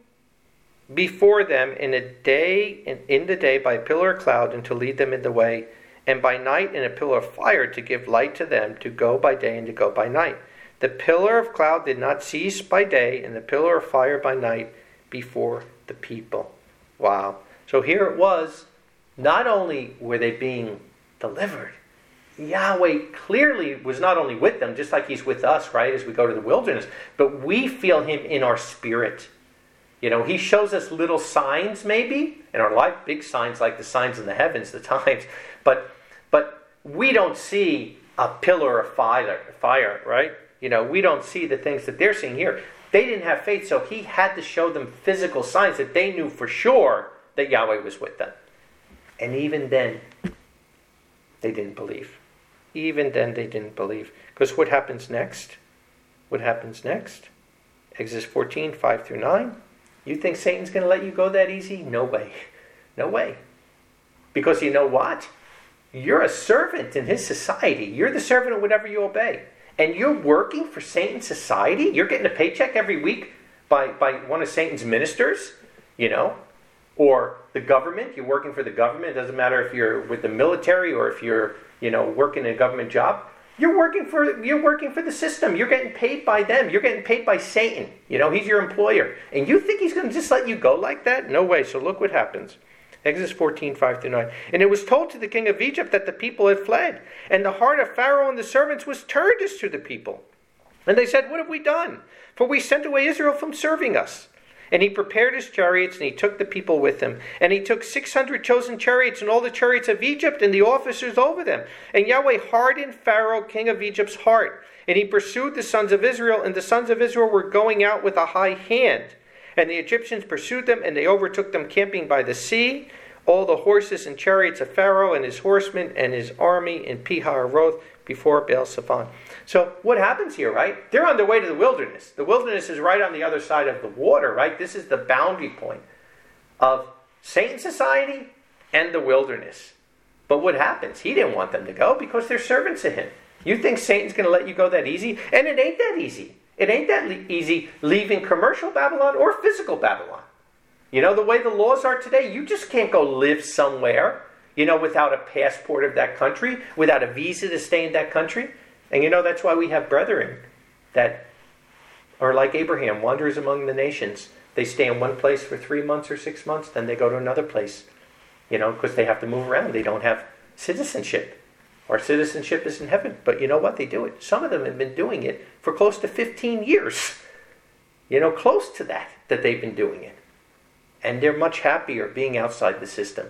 before them in a day, in, in the day by a pillar of cloud and to lead them in the way, and by night in a pillar of fire to give light to them to go by day and to go by night. The pillar of cloud did not cease by day, and the pillar of fire by night before the people. Wow. So here it was, not only were they being delivered, Yahweh clearly was not only with them, just like he's with us, right, as we go to the wilderness, but we feel him in our spirit. You know, he shows us little signs maybe in our life, big signs like the signs in the heavens, the times, but but we don't see a pillar of fire, fire, right? You know, we don't see the things that they're seeing here. They didn't have faith, so he had to show them physical signs that they knew for sure that Yahweh was with them. And even then, they didn't believe. Even then they didn't believe. Because what happens next? What happens next? Exodus fourteen, five through nine. You think Satan's going to let you go that easy? No way. No way. Because you know what? You're a servant in his society. You're the servant of whatever you obey. And you're working for Satan's society? You're getting a paycheck every week by, by one of Satan's ministers? You know? Or the government. You're working for the government. It doesn't matter if you're with the military or if you're, you know, working in a government job. You're working for you're working for the system. You're getting paid by them. You're getting paid by Satan. You know, he's your employer. And you think he's going to just let you go like that? No way. So look what happens. Exodus fourteen, five through nine. And it was told to the king of Egypt that the people had fled. And the heart of Pharaoh and the servants was turned as to the people. And they said, what have we done? For we sent away Israel from serving us. And he prepared his chariots, and he took the people with him. And he took six hundred chosen chariots, and all the chariots of Egypt, and the officers over them. And Yahweh hardened Pharaoh, king of Egypt's heart. And he pursued the sons of Israel, and the sons of Israel were going out with a high hand. And the Egyptians pursued them, and they overtook them camping by the sea. All the horses and chariots of Pharaoh, and his horsemen, and his army in Pi-hahiroth before Baal-Zephon. So what happens here, right? They're on their way to the wilderness. The wilderness is right on the other side of the water, right? This is the boundary point of Satan's society and the wilderness. But what happens? He didn't want them to go because they're servants of him. You think Satan's going to let you go that easy? And it ain't that easy. It ain't that le- easy leaving commercial Babylon or physical Babylon. You know, the way the laws are today, you just can't go live somewhere, you know, without a passport of that country, without a visa to stay in that country. And you know, that's why we have brethren that are like Abraham, wanderers among the nations. They stay in one place for three months or six months, then they go to another place, you know, because they have to move around. They don't have citizenship. Our citizenship is in heaven. But you know what? They do it. Some of them have been doing it for close to fifteen years. You know, close to that, that they've been doing it. And they're much happier being outside the system.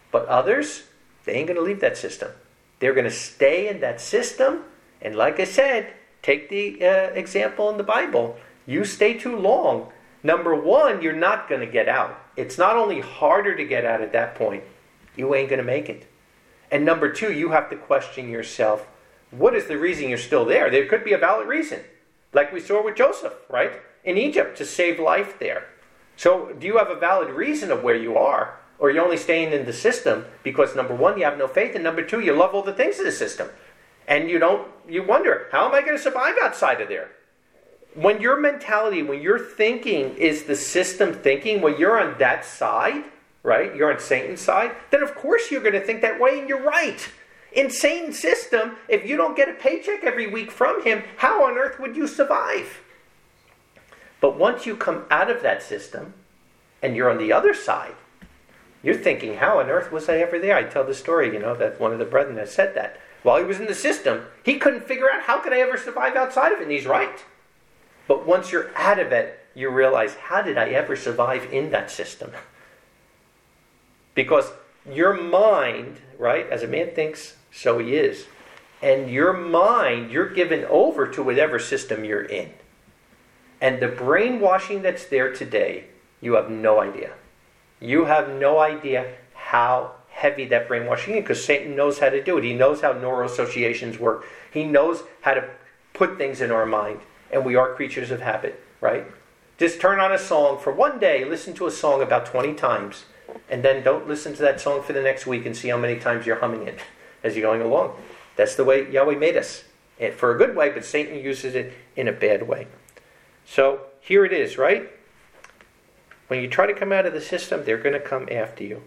But others, they ain't going to leave that system. They're going to stay in that system. And like I said, take the uh, example in the Bible. You stay too long. Number one, you're not going to get out. It's not only harder to get out at that point, you ain't going to make it. And number two, you have to question yourself, what is the reason you're still there? There could be a valid reason. Like we saw with Joseph, right? In Egypt, to save life there. So do you have a valid reason of where you are? Or are you only staying in the system because number one, you have no faith, and number two, you love all the things of the system. And you don't, you wonder, how am I going to survive outside of there? When your mentality, when your thinking is the system thinking, when you're on that side, right? You're on Satan's side, then of course you're going to think that way, and you're right. In Satan's system, if you don't get a paycheck every week from him, how on earth would you survive? But once you come out of that system, and you're on the other side, you're thinking, how on earth was I ever there? I tell the story, you know, that one of the brethren has said that. While he was in the system, he couldn't figure out, how could I ever survive outside of it? And he's right. But once you're out of it, you realize, how did I ever survive in that system? Because your mind, right, as a man thinks, so he is. And your mind, you're given over to whatever system you're in. And the brainwashing that's there today, you have no idea. You have no idea how heavy that brainwashing is, because Satan knows how to do it. He knows how neuroassociations work. He knows how to put things in our mind. And we are creatures of habit, right? Just turn on a song for one day, listen to a song about twenty times, and then don't listen to that song for the next week and see how many times you're humming it as you're going along. That's the way Yahweh made us. And for a good way, but Satan uses it in a bad way. So here it is, right? When you try to come out of the system, they're going to come after you.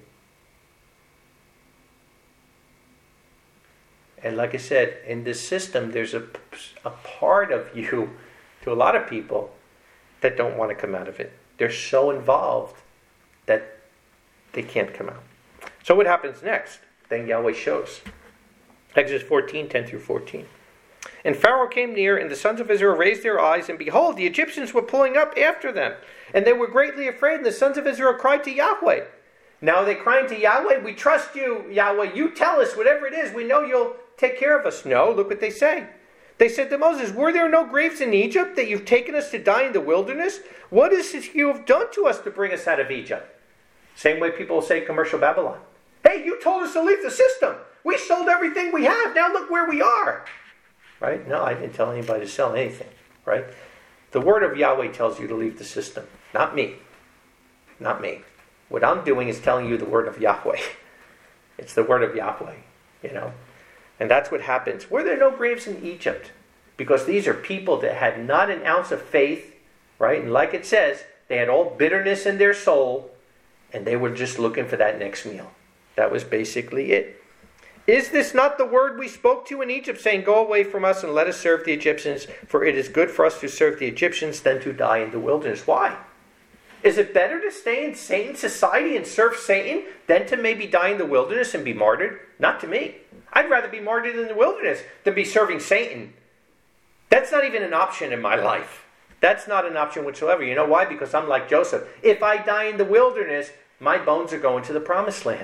And like I said, in this system, there's a, a part of you, to a lot of people, that don't want to come out of it. They're so involved that they can't come out. So what happens next? Then Yahweh shows. Exodus fourteen, ten through fourteen. And Pharaoh came near, and the sons of Israel raised their eyes, and behold, the Egyptians were pulling up after them. And they were greatly afraid, and the sons of Israel cried to Yahweh. Now they crying to Yahweh, we trust you, Yahweh. You tell us whatever it is. We know you'll take care of us. No, look what they say. They said to Moses, were there no graves in Egypt that you've taken us to die in the wilderness? What is it you have done to us to bring us out of Egypt? Same way people say commercial Babylon. Hey, you told us to leave the system. We sold everything we have. Now look where we are. Right? No, I didn't tell anybody to sell anything. Right? The word of Yahweh tells you to leave the system. Not me. Not me. What I'm doing is telling you the word of Yahweh. It's the word of Yahweh. You know? And that's what happens. Were there no graves in Egypt? Because these are people that had not an ounce of faith. Right? And like it says, they had all bitterness in their soul. And they were just looking for that next meal. That was basically it. Is this not the word we spoke to in Egypt, saying, go away from us and let us serve the Egyptians, for it is good for us to serve the Egyptians than to die in the wilderness? Why? Is it better to stay in Satan's society and serve Satan than to maybe die in the wilderness and be martyred? Not to me. I'd rather be martyred in the wilderness than be serving Satan. That's not even an option in my life. That's not an option whatsoever. You know why? Because I'm like Joseph. If I die in the wilderness, my bones are going to the promised land.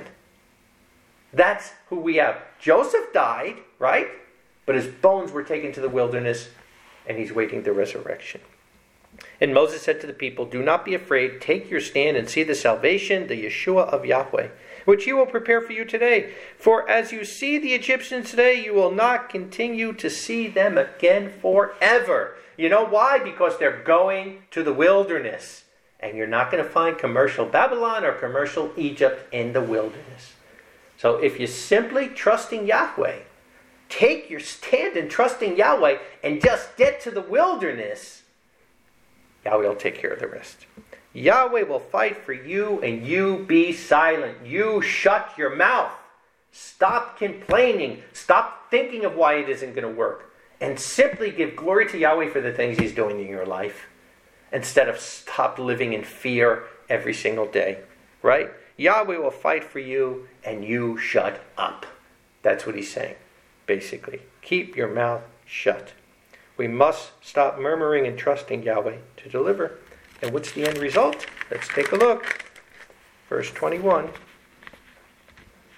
That's who we have. Joseph died, right? But his bones were taken to the wilderness, and he's waiting the resurrection. And Moses said to the people, do not be afraid. Take your stand and see the salvation, the Yeshua of Yahweh, which he will prepare for you today. For as you see the Egyptians today, you will not continue to see them again forever. You know why? Because they're going to the wilderness. And you're not going to find commercial Babylon or commercial Egypt in the wilderness. So if you're simply trusting Yahweh, take your stand in trusting Yahweh and just get to the wilderness, Yahweh will take care of the rest. Yahweh will fight for you, and you be silent. You shut your mouth. Stop complaining. Stop thinking of why it isn't going to work. And simply give glory to Yahweh for the things he's doing in your life, instead of stop living in fear every single day. Right? Yahweh will fight for you, and you shut up. That's what he's saying, basically. Keep your mouth shut. We must stop murmuring and trusting Yahweh to deliver. And what's the end result? Let's take a look. Verse twenty-one.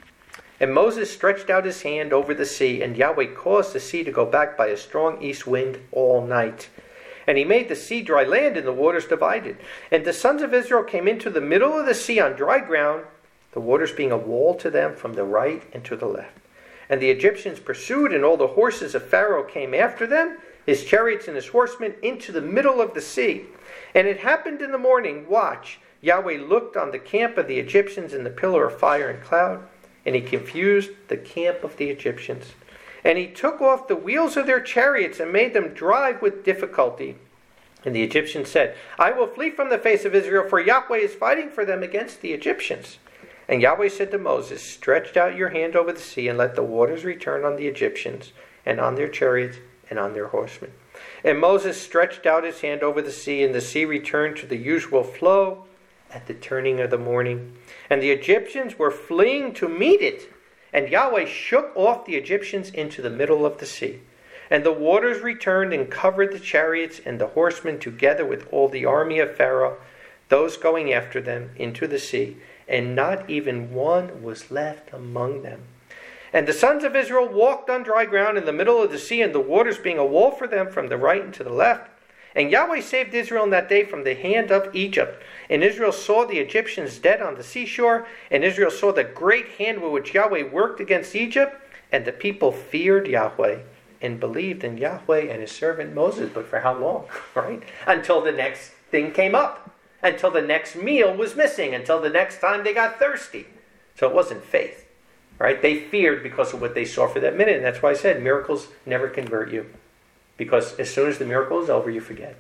And Moses stretched out his hand over the sea, and Yahweh caused the sea to go back by a strong east wind all night. And he made the sea dry land, and the waters divided. And the sons of Israel came into the middle of the sea on dry ground, the waters being a wall to them from the right and to the left. And the Egyptians pursued, and all the horses of Pharaoh came after them, his chariots and his horsemen, into the middle of the sea. And it happened in the morning, watch, Yahweh looked on the camp of the Egyptians in the pillar of fire and cloud, and he confused the camp of the Egyptians. And he took off the wheels of their chariots and made them drive with difficulty. And the Egyptians said, I will flee from the face of Israel, for Yahweh is fighting for them against the Egyptians. And Yahweh said to Moses, stretch out your hand over the sea, and let the waters return on the Egyptians, and on their chariots, and on their horsemen. And Moses stretched out his hand over the sea, and the sea returned to the usual flow at the turning of the morning. And the Egyptians were fleeing to meet it. And Yahweh shook off the Egyptians into the middle of the sea. And the waters returned and covered the chariots and the horsemen together with all the army of Pharaoh, those going after them into the sea. And not even one was left among them. And the sons of Israel walked on dry ground in the middle of the sea, and the waters being a wall for them from the right and to the left. And Yahweh saved Israel in that day from the hand of Egypt. And Israel saw the Egyptians dead on the seashore. And Israel saw the great hand with which Yahweh worked against Egypt. And the people feared Yahweh and believed in Yahweh and his servant Moses. But for how long? Right? Until the next thing came up. Until the next meal was missing. Until the next time they got thirsty. So it wasn't faith. Right? They feared because of what they saw for that minute. And that's why I said miracles never convert you. Because as soon as the miracle is over, you forget.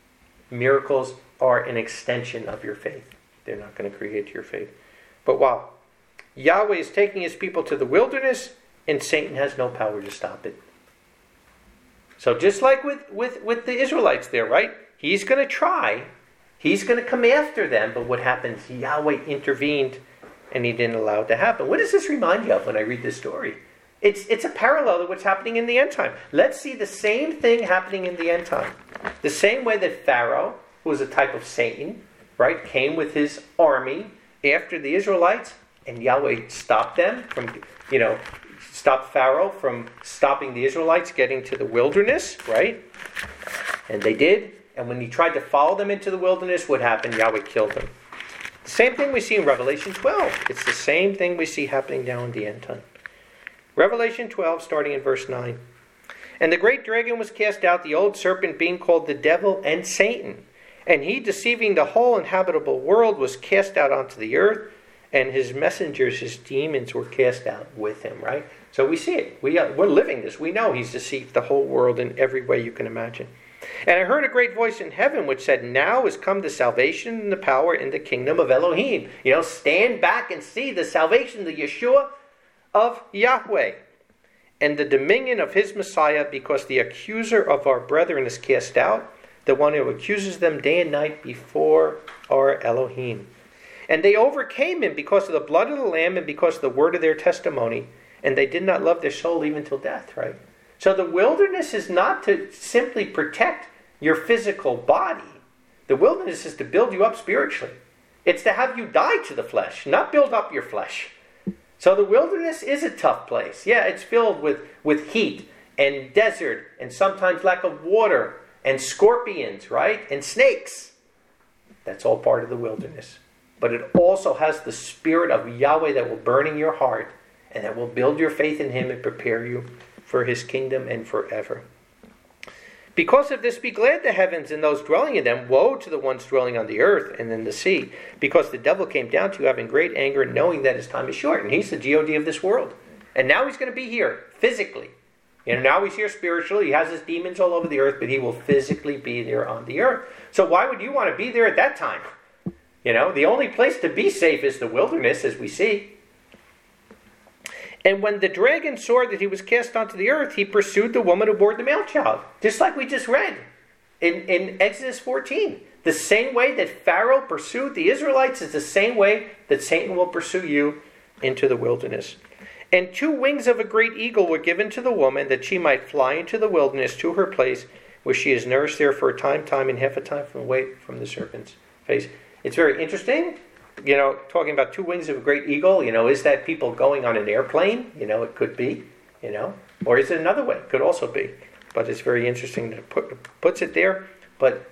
Miracles are an extension of your faith. They're not going to create your faith. But wow, Yahweh is taking his people to the wilderness, and Satan has no power to stop it. So just like with, with, with the Israelites there, right? He's going to try. He's going to come after them. But what happens? Yahweh intervened, and he didn't allow it to happen. What does this remind you of when I read this story? It's, it's a parallel to what's happening in the end time. Let's see the same thing happening in the end time. The same way that Pharaoh, who was a type of Satan, right, came with his army after the Israelites, and Yahweh stopped them from, you know, stopped Pharaoh from stopping the Israelites getting to the wilderness, right? And they did. And when he tried to follow them into the wilderness, what happened? Yahweh killed them. The same thing we see in Revelation twelve. It's the same thing we see happening now in the end time. Revelation twelve, starting in verse nine. And the great dragon was cast out, the old serpent being called the devil and Satan. And he, deceiving the whole inhabitable world, was cast out onto the earth. And his messengers, his demons, were cast out with him, right? So we see it. We are, we're living this. We know he's deceived the whole world in every way you can imagine. And I heard a great voice in heaven which said, now is come the salvation and the power in the kingdom of Elohim. You know, stand back and see the salvation, the Yeshua of Yahweh, and the dominion of his Messiah, because the accuser of our brethren is cast out, the one who accuses them day and night before our Elohim. And they overcame him because of the blood of the Lamb and because of the word of their testimony, and they did not love their soul even till death, right? So the wilderness is not to simply protect your physical body. The wilderness is to build you up spiritually. It's to have you die to the flesh, not build up your flesh. So the wilderness is a tough place. Yeah, it's filled with, with heat and desert and sometimes lack of water and scorpions, right? And snakes. That's all part of the wilderness. But it also has the spirit of Yahweh that will burn in your heart and that will build your faith in him and prepare you for his kingdom and forever. Because of this, be glad, the heavens and those dwelling in them. Woe to the ones dwelling on the earth and in the sea, because the devil came down to you having great anger, knowing that his time is short. And he's the G O D of this world. And now he's going to be here physically. You know, now he's here spiritually. He has his demons all over the earth, but he will physically be there on the earth. So why would you want to be there at that time? You know, the only place to be safe is the wilderness, as we see. And when the dragon saw that he was cast onto the earth, he pursued the woman who bore the male child. Just like we just read in, in Exodus fourteen. The same way that Pharaoh pursued the Israelites is the same way that Satan will pursue you into the wilderness. And two wings of a great eagle were given to the woman, that she might fly into the wilderness to her place, where she is nourished there for a time, time and half a time from away from the serpent's face. It's very interesting you know, talking about two wings of a great eagle, you know, is that people going on an airplane? You know, it could be, you know. Or is it another way? It could also be. But it's very interesting that it put, puts it there. But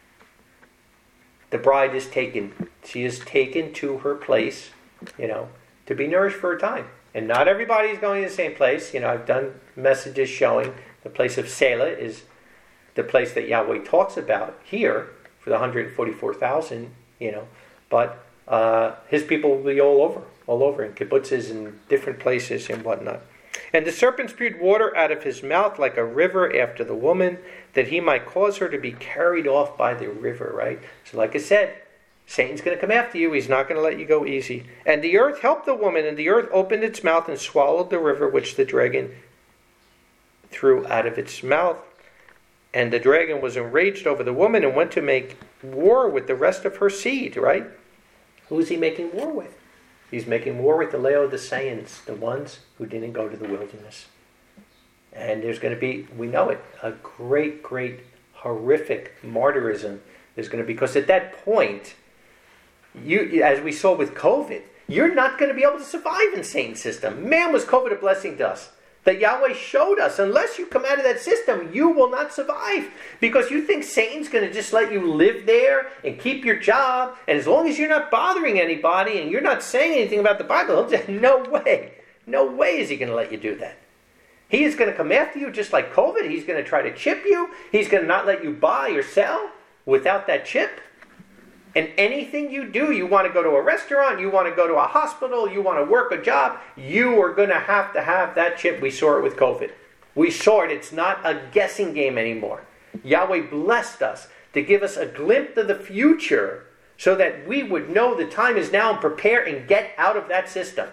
the bride is taken. She is taken to her place, you know, to be nourished for a time. And not everybody is going to the same place. You know, I've done messages showing the place of Selah is the place that Yahweh talks about here for the one hundred forty-four thousand, you know. But uh, his people will be all over, all over in kibbutzes and different places and whatnot. And the serpent spewed water out of his mouth like a river after the woman, that he might cause her to be carried off by the river, right? So like I said, Satan's going to come after you. He's not going to let you go easy. And the earth helped the woman, and the earth opened its mouth and swallowed the river which the dragon threw out of its mouth. And the dragon was enraged over the woman and went to make war with the rest of her seed, right? Who is he making war with? He's making war with the Laodiceans, the ones who didn't go to the wilderness. And there's going to be, we know it, a great, great, horrific martyrism. There's going to be, because at that point, you, as we saw with COVID, you're not going to be able to survive in Satan's system. Man, was COVID a blessing to us. That Yahweh showed us, unless you come out of that system, you will not survive. Because you think Satan's going to just let you live there and keep your job, and as long as you're not bothering anybody and you're not saying anything about the Bible, he'll say, no way. No way is he going to let you do that. He is going to come after you just like COVID. He's going to try to chip you. He's going to not let you buy or sell without that chip. And anything you do, you want to go to a restaurant, you want to go to a hospital, you want to work a job, you are going to have to have that chip. We saw it with COVID. We saw it. It's not a guessing game anymore. Yahweh blessed us to give us a glimpse of the future so that we would know the time is now and prepare and get out of that system.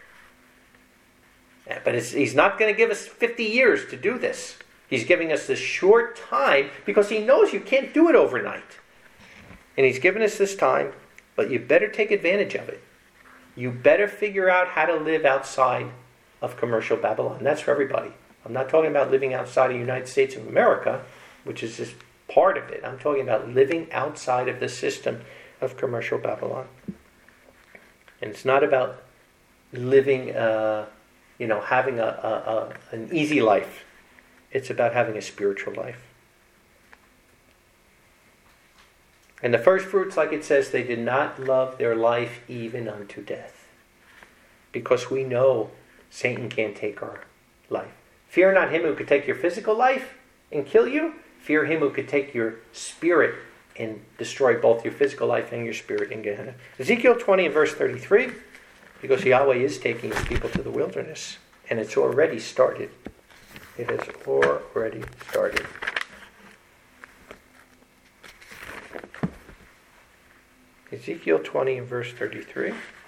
But it's, he's not going to give us fifty years to do this. He's giving us this short time because he knows you can't do it overnight. And he's given us this time, but you better take advantage of it. You better figure out how to live outside of commercial Babylon. That's for everybody. I'm not talking about living outside of the United States of America, which is just part of it. I'm talking about living outside of the system of commercial Babylon. And it's not about living, uh, you know, having a, a, a an easy life. It's about having a spiritual life. And the first fruits, like it says, they did not love their life even unto death. Because we know Satan can't take our life. Fear not him who could take your physical life and kill you. Fear him who could take your spirit and destroy both your physical life and your spirit in Gehenna. Ezekiel twenty and verse thirty-three, because Yahweh is taking his people to the wilderness. And it's already started. It has already started. Ezekiel twenty and verse thirty-three.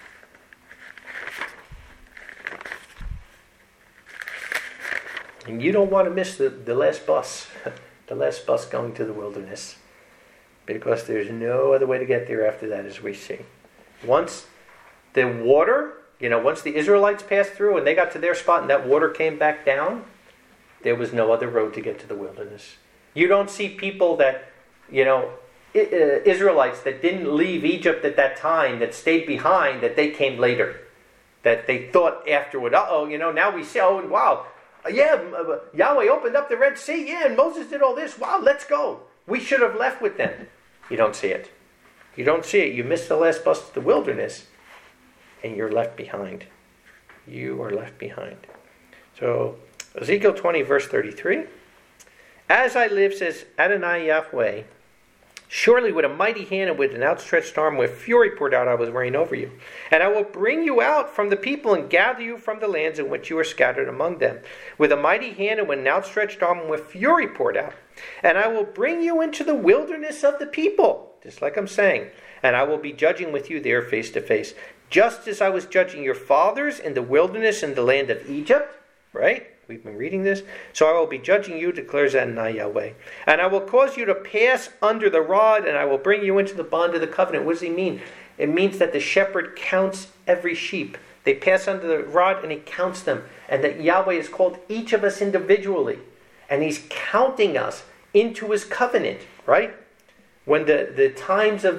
And you don't want to miss the, the last bus. The last bus going to the wilderness. Because there's no other way to get there after that, as we see. Once the water, you know, once the Israelites passed through and they got to their spot and that water came back down, there was no other road to get to the wilderness. You don't see people that, you know, Israelites that didn't leave Egypt at that time, that stayed behind, that they came later. That they thought afterward, uh-oh, you know, now we see, oh, wow, yeah, Yahweh opened up the Red Sea, yeah, and Moses did all this, wow, let's go. We should have left with them. You don't see it. You don't see it. You miss the last bus to the wilderness, and you're left behind. You are left behind. So, Ezekiel twenty, verse thirty-three. As I live, says Adonai Yahweh, surely with a mighty hand and with an outstretched arm, with fury poured out, I will reign over you. And I will bring you out from the people and gather you from the lands in which you are scattered among them. With a mighty hand and with an outstretched arm and with fury poured out. And I will bring you into the wilderness of the people, just like I'm saying. And I will be judging with you there face to face. Just as I was judging your fathers in the wilderness in the land of Egypt, right? We've been reading this. So I will be judging you, declares Adonai Yahweh. And I will cause you to pass under the rod, and I will bring you into the bond of the covenant. What does he mean? It means that the shepherd counts every sheep. They pass under the rod, and he counts them. And that Yahweh has called each of us individually. And he's counting us into his covenant, right? When the, the times of the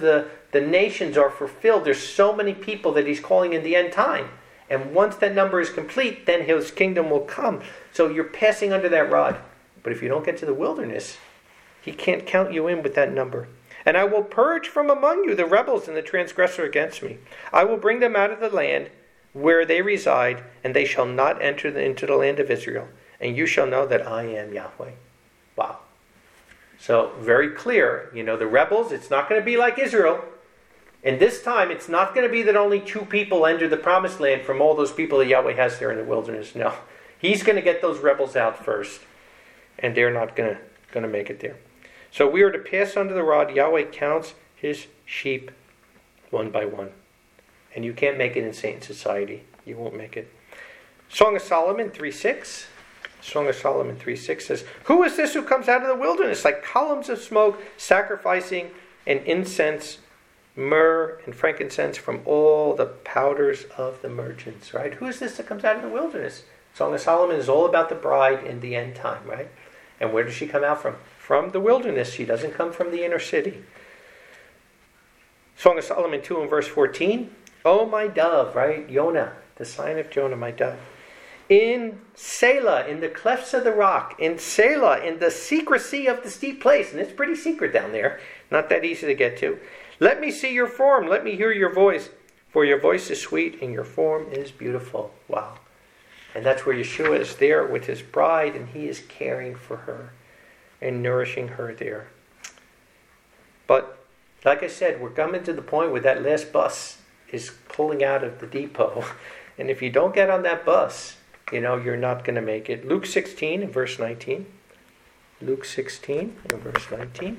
the nations are fulfilled. There's so many people that he's calling in the end time. And once that number is complete, then his kingdom will come. So you're passing under that rod. But if you don't get to the wilderness, he can't count you in with that number. And I will purge from among you the rebels and the transgressor against me. I will bring them out of the land where they reside, and they shall not enter the, into the land of Israel. And you shall know that I am Yahweh. Wow. So very clear, you know, the rebels, it's not going to be like Israel. And this time, it's not going to be that only two people enter the promised land from all those people that Yahweh has there in the wilderness. No. He's going to get those rebels out first. And they're not going to, going to make it there. So we are to pass under the rod. Yahweh counts his sheep one by one. And you can't make it in Satan society. You won't make it. Song of Solomon three six. Song of Solomon three six says, who is this who comes out of the wilderness like columns of smoke, sacrificing and incense, myrrh and frankincense from all the powders of the merchants, right? Who is this that comes out of the wilderness? Song of Solomon is all about the bride in the end time, right? And where does she come out from? From the wilderness. She doesn't come from the inner city. Song of Solomon two and verse fourteen. Oh, my dove, right? Yonah, the sign of Jonah, my dove. In Selah, in the clefts of the rock. In Selah, in the secrecy of the steep place. And it's pretty secret down there. Not that easy to get to. Let me see your form. Let me hear your voice. For your voice is sweet and your form is beautiful. Wow. And that's where Yeshua is there with his bride. And he is caring for her and nourishing her there. But like I said, we're coming to the point where that last bus is pulling out of the depot. And if you don't get on that bus, you know, you're not going to make it. Luke sixteen and verse nineteen. Luke sixteen and verse nineteen.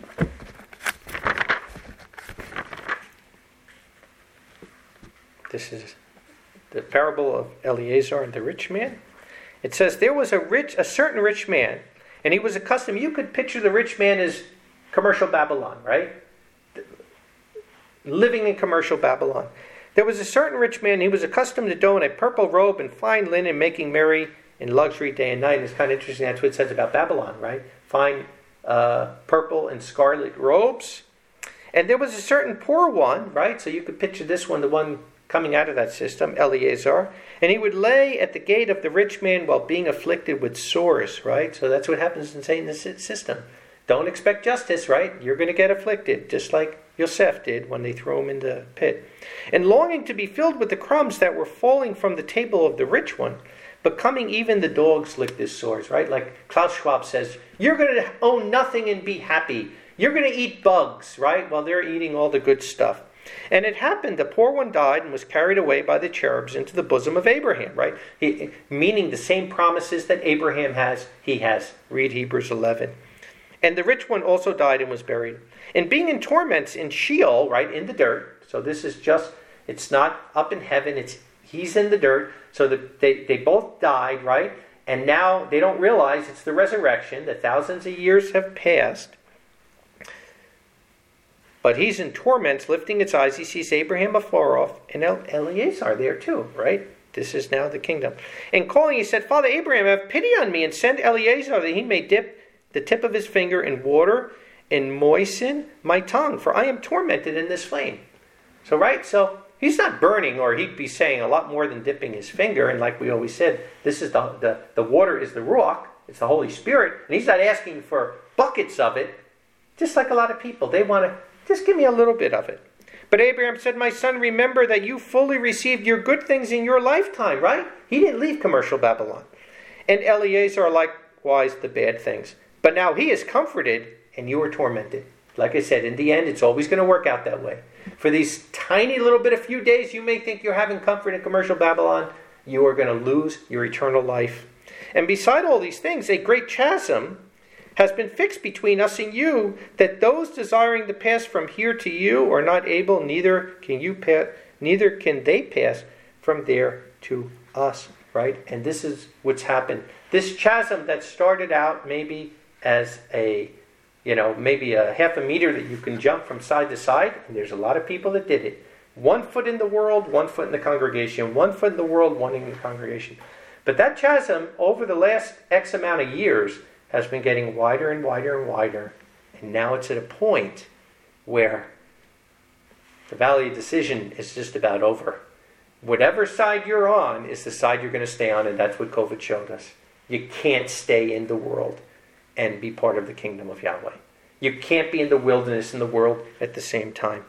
This is the parable of Eleazar and the rich man. It says, there was a rich, a certain rich man, and he was accustomed, you could picture the rich man as commercial Babylon, right? Living in commercial Babylon. There was a certain rich man, he was accustomed to don a purple robe and fine linen, making merry in luxury day and night. And it's kind of interesting, that's what it says about Babylon, right? Fine uh, purple and scarlet robes. And there was a certain poor one, right? So you could picture this one, the one coming out of that system, Eleazar. And he would lay at the gate of the rich man while being afflicted with sores, right? So that's what happens in Satan's system. Don't expect justice, right? You're going to get afflicted, just like Yosef did when they threw him in the pit. And longing to be filled with the crumbs that were falling from the table of the rich one, becoming even the dogs licked his sores, right? Like Klaus Schwab says, you're going to own nothing and be happy. You're going to eat bugs, right? While they're eating all the good stuff. And it happened, the poor one died and was carried away by the cherubs into the bosom of Abraham, right? He, meaning the same promises that Abraham has, he has. Read Hebrews eleven. And the rich one also died and was buried. And being in torments in Sheol, right, in the dirt. So this is just, it's not up in heaven, it's he's in the dirt. So the, they, they both died, right? And now they don't realize it's the resurrection. The thousands of years have passed. But he's in torments, lifting his eyes. He sees Abraham afar off and Eleazar there too, right? This is now the kingdom. And calling, he said, Father Abraham, have pity on me and send Eleazar that he may dip the tip of his finger in water and moisten my tongue, for I am tormented in this flame. So, right? So he's not burning, or he'd be saying a lot more than dipping his finger. And like we always said, this is the, the, the water is the Ruach, it's the Holy Spirit. And he's not asking for buckets of it, just like a lot of people. They want to, just give me a little bit of it. But Abraham said, my son, remember that you fully received your good things in your lifetime, right? He didn't leave commercial Babylon. And Eleazar likewise the bad things. But now he is comforted and you are tormented. Like I said, in the end, it's always going to work out that way. For these tiny little bit of few days, you may think you're having comfort in commercial Babylon. You are going to lose your eternal life. And beside all these things, a great chasm has been fixed between us and you, that those desiring to pass from here to you are not able, neither can you pass, neither can they pass from there to us. Right? And this is what's happened. This chasm that started out maybe as a, you know, maybe a half a meter that you can jump from side to side, and there's a lot of people that did it. One foot in the world, one foot in the congregation, one foot in the world, one in the congregation. But that chasm, over the last X amount of years, has been getting wider and wider and wider. And now it's at a point where The valley of decision is just about over. Whatever side you're on is the side you're going to stay on, and that's what COVID showed us. You can't stay in the world and be part of the kingdom of Yahweh. You can't be in the wilderness and the world at the same time.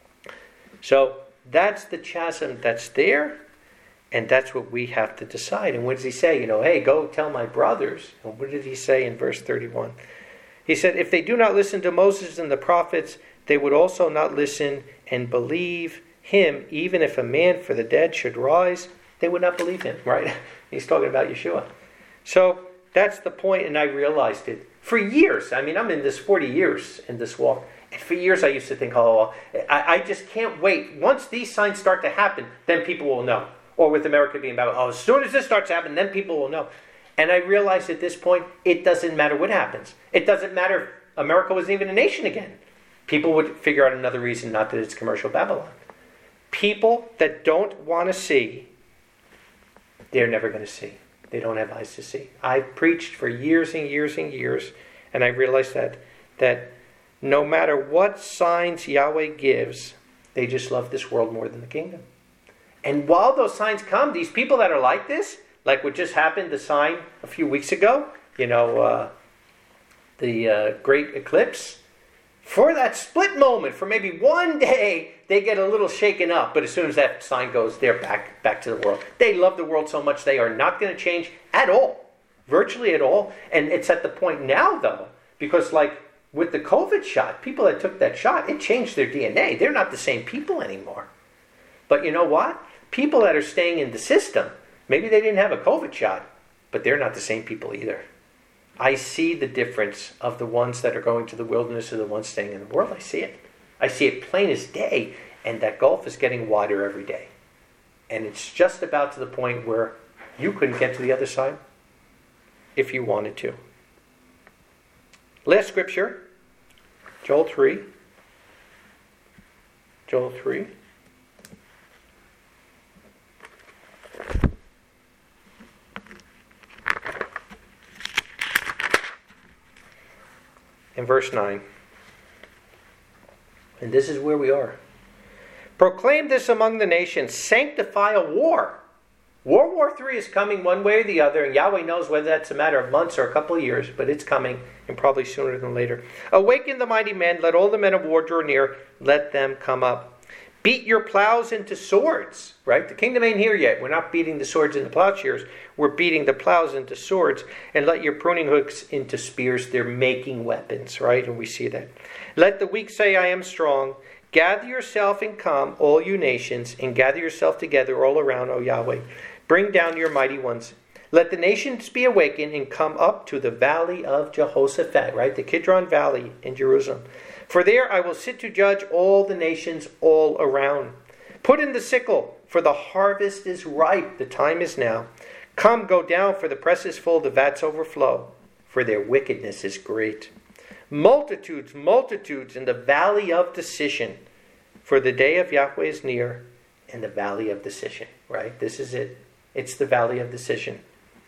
So that's the chasm that's there, and that's what we have to decide. And what does he say? You know, hey, go tell my brothers. And what did he say in verse thirty-one? He said, if they do not listen to Moses and the prophets, they would also not listen and believe him, even if a man for the dead should rise, they would not believe him, right? He's talking about Yeshua. So that's the point, and I realized it. For years, I mean, I'm in this forty years in this walk, and for years I used to think, oh, I, I just can't wait. Once these signs start to happen, then people will know. Or with America being about, oh, as soon as this starts to happen, then people will know. And I realized at this point, it doesn't matter what happens. It doesn't matter if America wasn't even a nation again. People would figure out another reason, not that it's commercial Babylon. People that don't want to see, they're never going to see. They don't have eyes to see. I preached for years and years and years, and I realized that, that no matter what signs Yahweh gives, they just love this world more than the kingdom. And while those signs come, these people that are like this, like what just happened, the sign a few weeks ago, you know, uh, the uh, great eclipse, for that split moment, for maybe one day, they get a little shaken up. But as soon as that sign goes, they're back, back to the world. They love the world so much, they are not going to change at all. Virtually at all. And it's at the point now, though, because like with the COVID shot, people that took that shot, it changed their D N A. They're not the same people anymore. But you know what? People that are staying in the system, maybe they didn't have a COVID shot, but they're not the same people either. I see the difference of the ones that are going to the wilderness and the ones staying in the world. I see it. I see it plain as day, and that gulf is getting wider every day. And it's just about to the point where you couldn't get to the other side if you wanted to. Last scripture, Joel three. Joel three. In verse nine. And this is where we are. Proclaim this among the nations. Sanctify a war. World War Three is coming one way or the other, and Yahweh knows whether that's a matter of months or a couple of years, but it's coming, and probably sooner than later. Awaken the mighty men. Let all the men of war draw near. Let them come up. Beat your plows into swords, right? The kingdom ain't here yet. We're not beating the swords into plowshares. We're beating the plows into swords. And let your pruning hooks into spears. They're making weapons, right? And we see that. Let the weak say, I am strong. Gather yourself and come, all you nations, and gather yourself together all around, O Yahweh. Bring down your mighty ones. Let the nations be awakened and come up to the valley of Jehoshaphat, right? The Kidron Valley in Jerusalem. For there I will sit to judge all the nations all around. Put in the sickle, for the harvest is ripe. The time is now. Come, go down, for the press is full, the vats overflow, for their wickedness is great. Multitudes, multitudes in the valley of decision, for the day of Yahweh is near, in the valley of decision. Right? This is it. It's the valley of decision.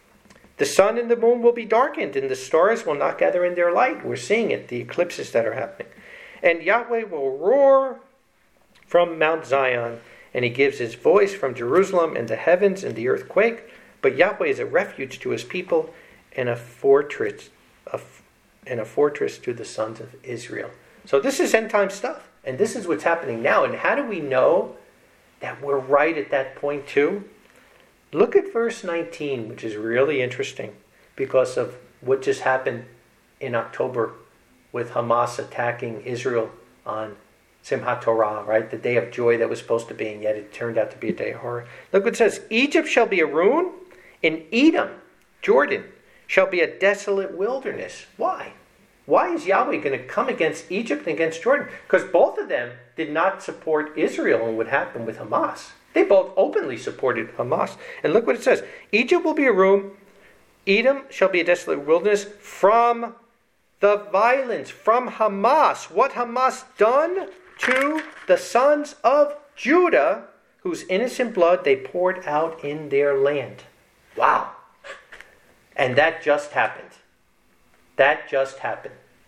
The sun and the moon will be darkened, and the stars will not gather in their light. We're seeing it, the eclipses that are happening. And Yahweh will roar from Mount Zion, and he gives his voice from Jerusalem, and the heavens and the earth quake. But Yahweh is a refuge to his people, and a fortress, a, and a fortress to the sons of Israel. So this is end time stuff, and this is what's happening now. And how do we know that we're right at that point too? Look at verse nineteen, which is really interesting because of what just happened in October with Hamas attacking Israel on Simchat Torah, right? The day of joy that was supposed to be, and yet it turned out to be a day of horror. Look what it says. Egypt shall be a ruin, and Edom, Jordan, shall be a desolate wilderness. Why? Why is Yahweh going to come against Egypt and against Jordan? Because both of them did not support Israel and what happened with Hamas. They both openly supported Hamas. And look what it says. Egypt will be a ruin. Edom shall be a desolate wilderness from the violence, from Hamas. What Hamas done to the sons of Judah, whose innocent blood they poured out in their land. Wow. And that just happened. That just happened.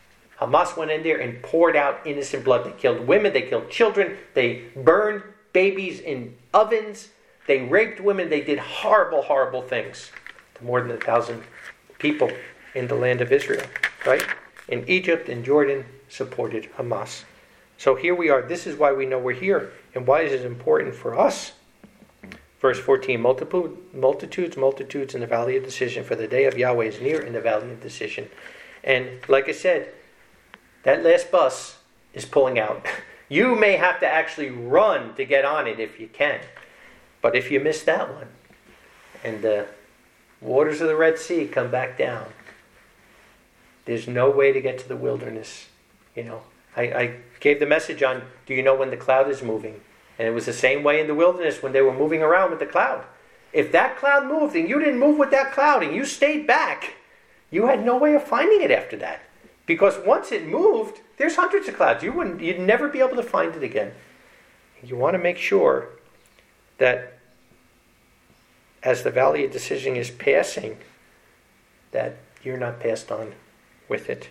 Hamas went in there and poured out innocent blood. They killed women, they killed children, they burned babies in ovens, they raped women, they did horrible, horrible things to more than a thousand people in the land of Israel, right? In Egypt and Jordan supported Hamas. So here we are. This is why we know we're here. And why is it important for us? Verse fourteen, multitudes, multitudes in the valley of decision, for the day of Yahweh is near in the valley of decision. And like I said, that last bus is pulling out. You may have to actually run to get on it if you can. But if you miss that one, and the waters of the Red Sea come back down, there's no way to get to the wilderness. You know, I, I gave the message on, do you know when the cloud is moving? And it was the same way in the wilderness when they were moving around with the cloud. If that cloud moved and you didn't move with that cloud and you stayed back, you had no way of finding it after that. Because once it moved, there's hundreds of clouds. You wouldn't, you'd never be able to find it again. You want to make sure that as the valley of decision is passing, that you're not passed on with it.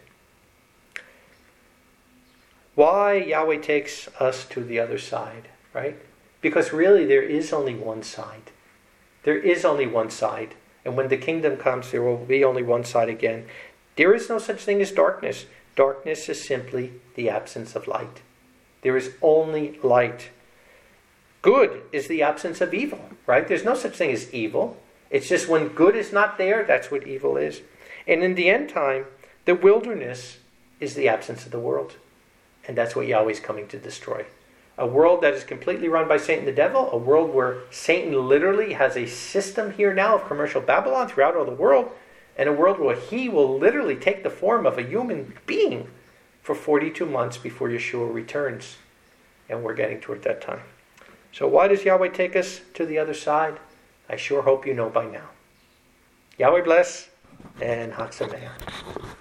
Why Yahweh takes us to the other side, right? Because really there is only one side. There is only one side. And when the kingdom comes, there will be only one side again. There is no such thing as darkness. Darkness is simply the absence of light. There is only light. Good is the absence of evil, right? There's no such thing as evil. It's just when good is not there, that's what evil is. And in the end time, the wilderness is the absence of the world. And that's what Yahweh's coming to destroy. A world that is completely run by Satan the devil, a world where Satan literally has a system here now of commercial Babylon throughout all the world, and a world where he will literally take the form of a human being for forty-two months before Yeshua returns. And we're getting toward that time. So why does Yahweh take us to the other side? I sure hope you know by now. Yahweh bless and Chag Sameach.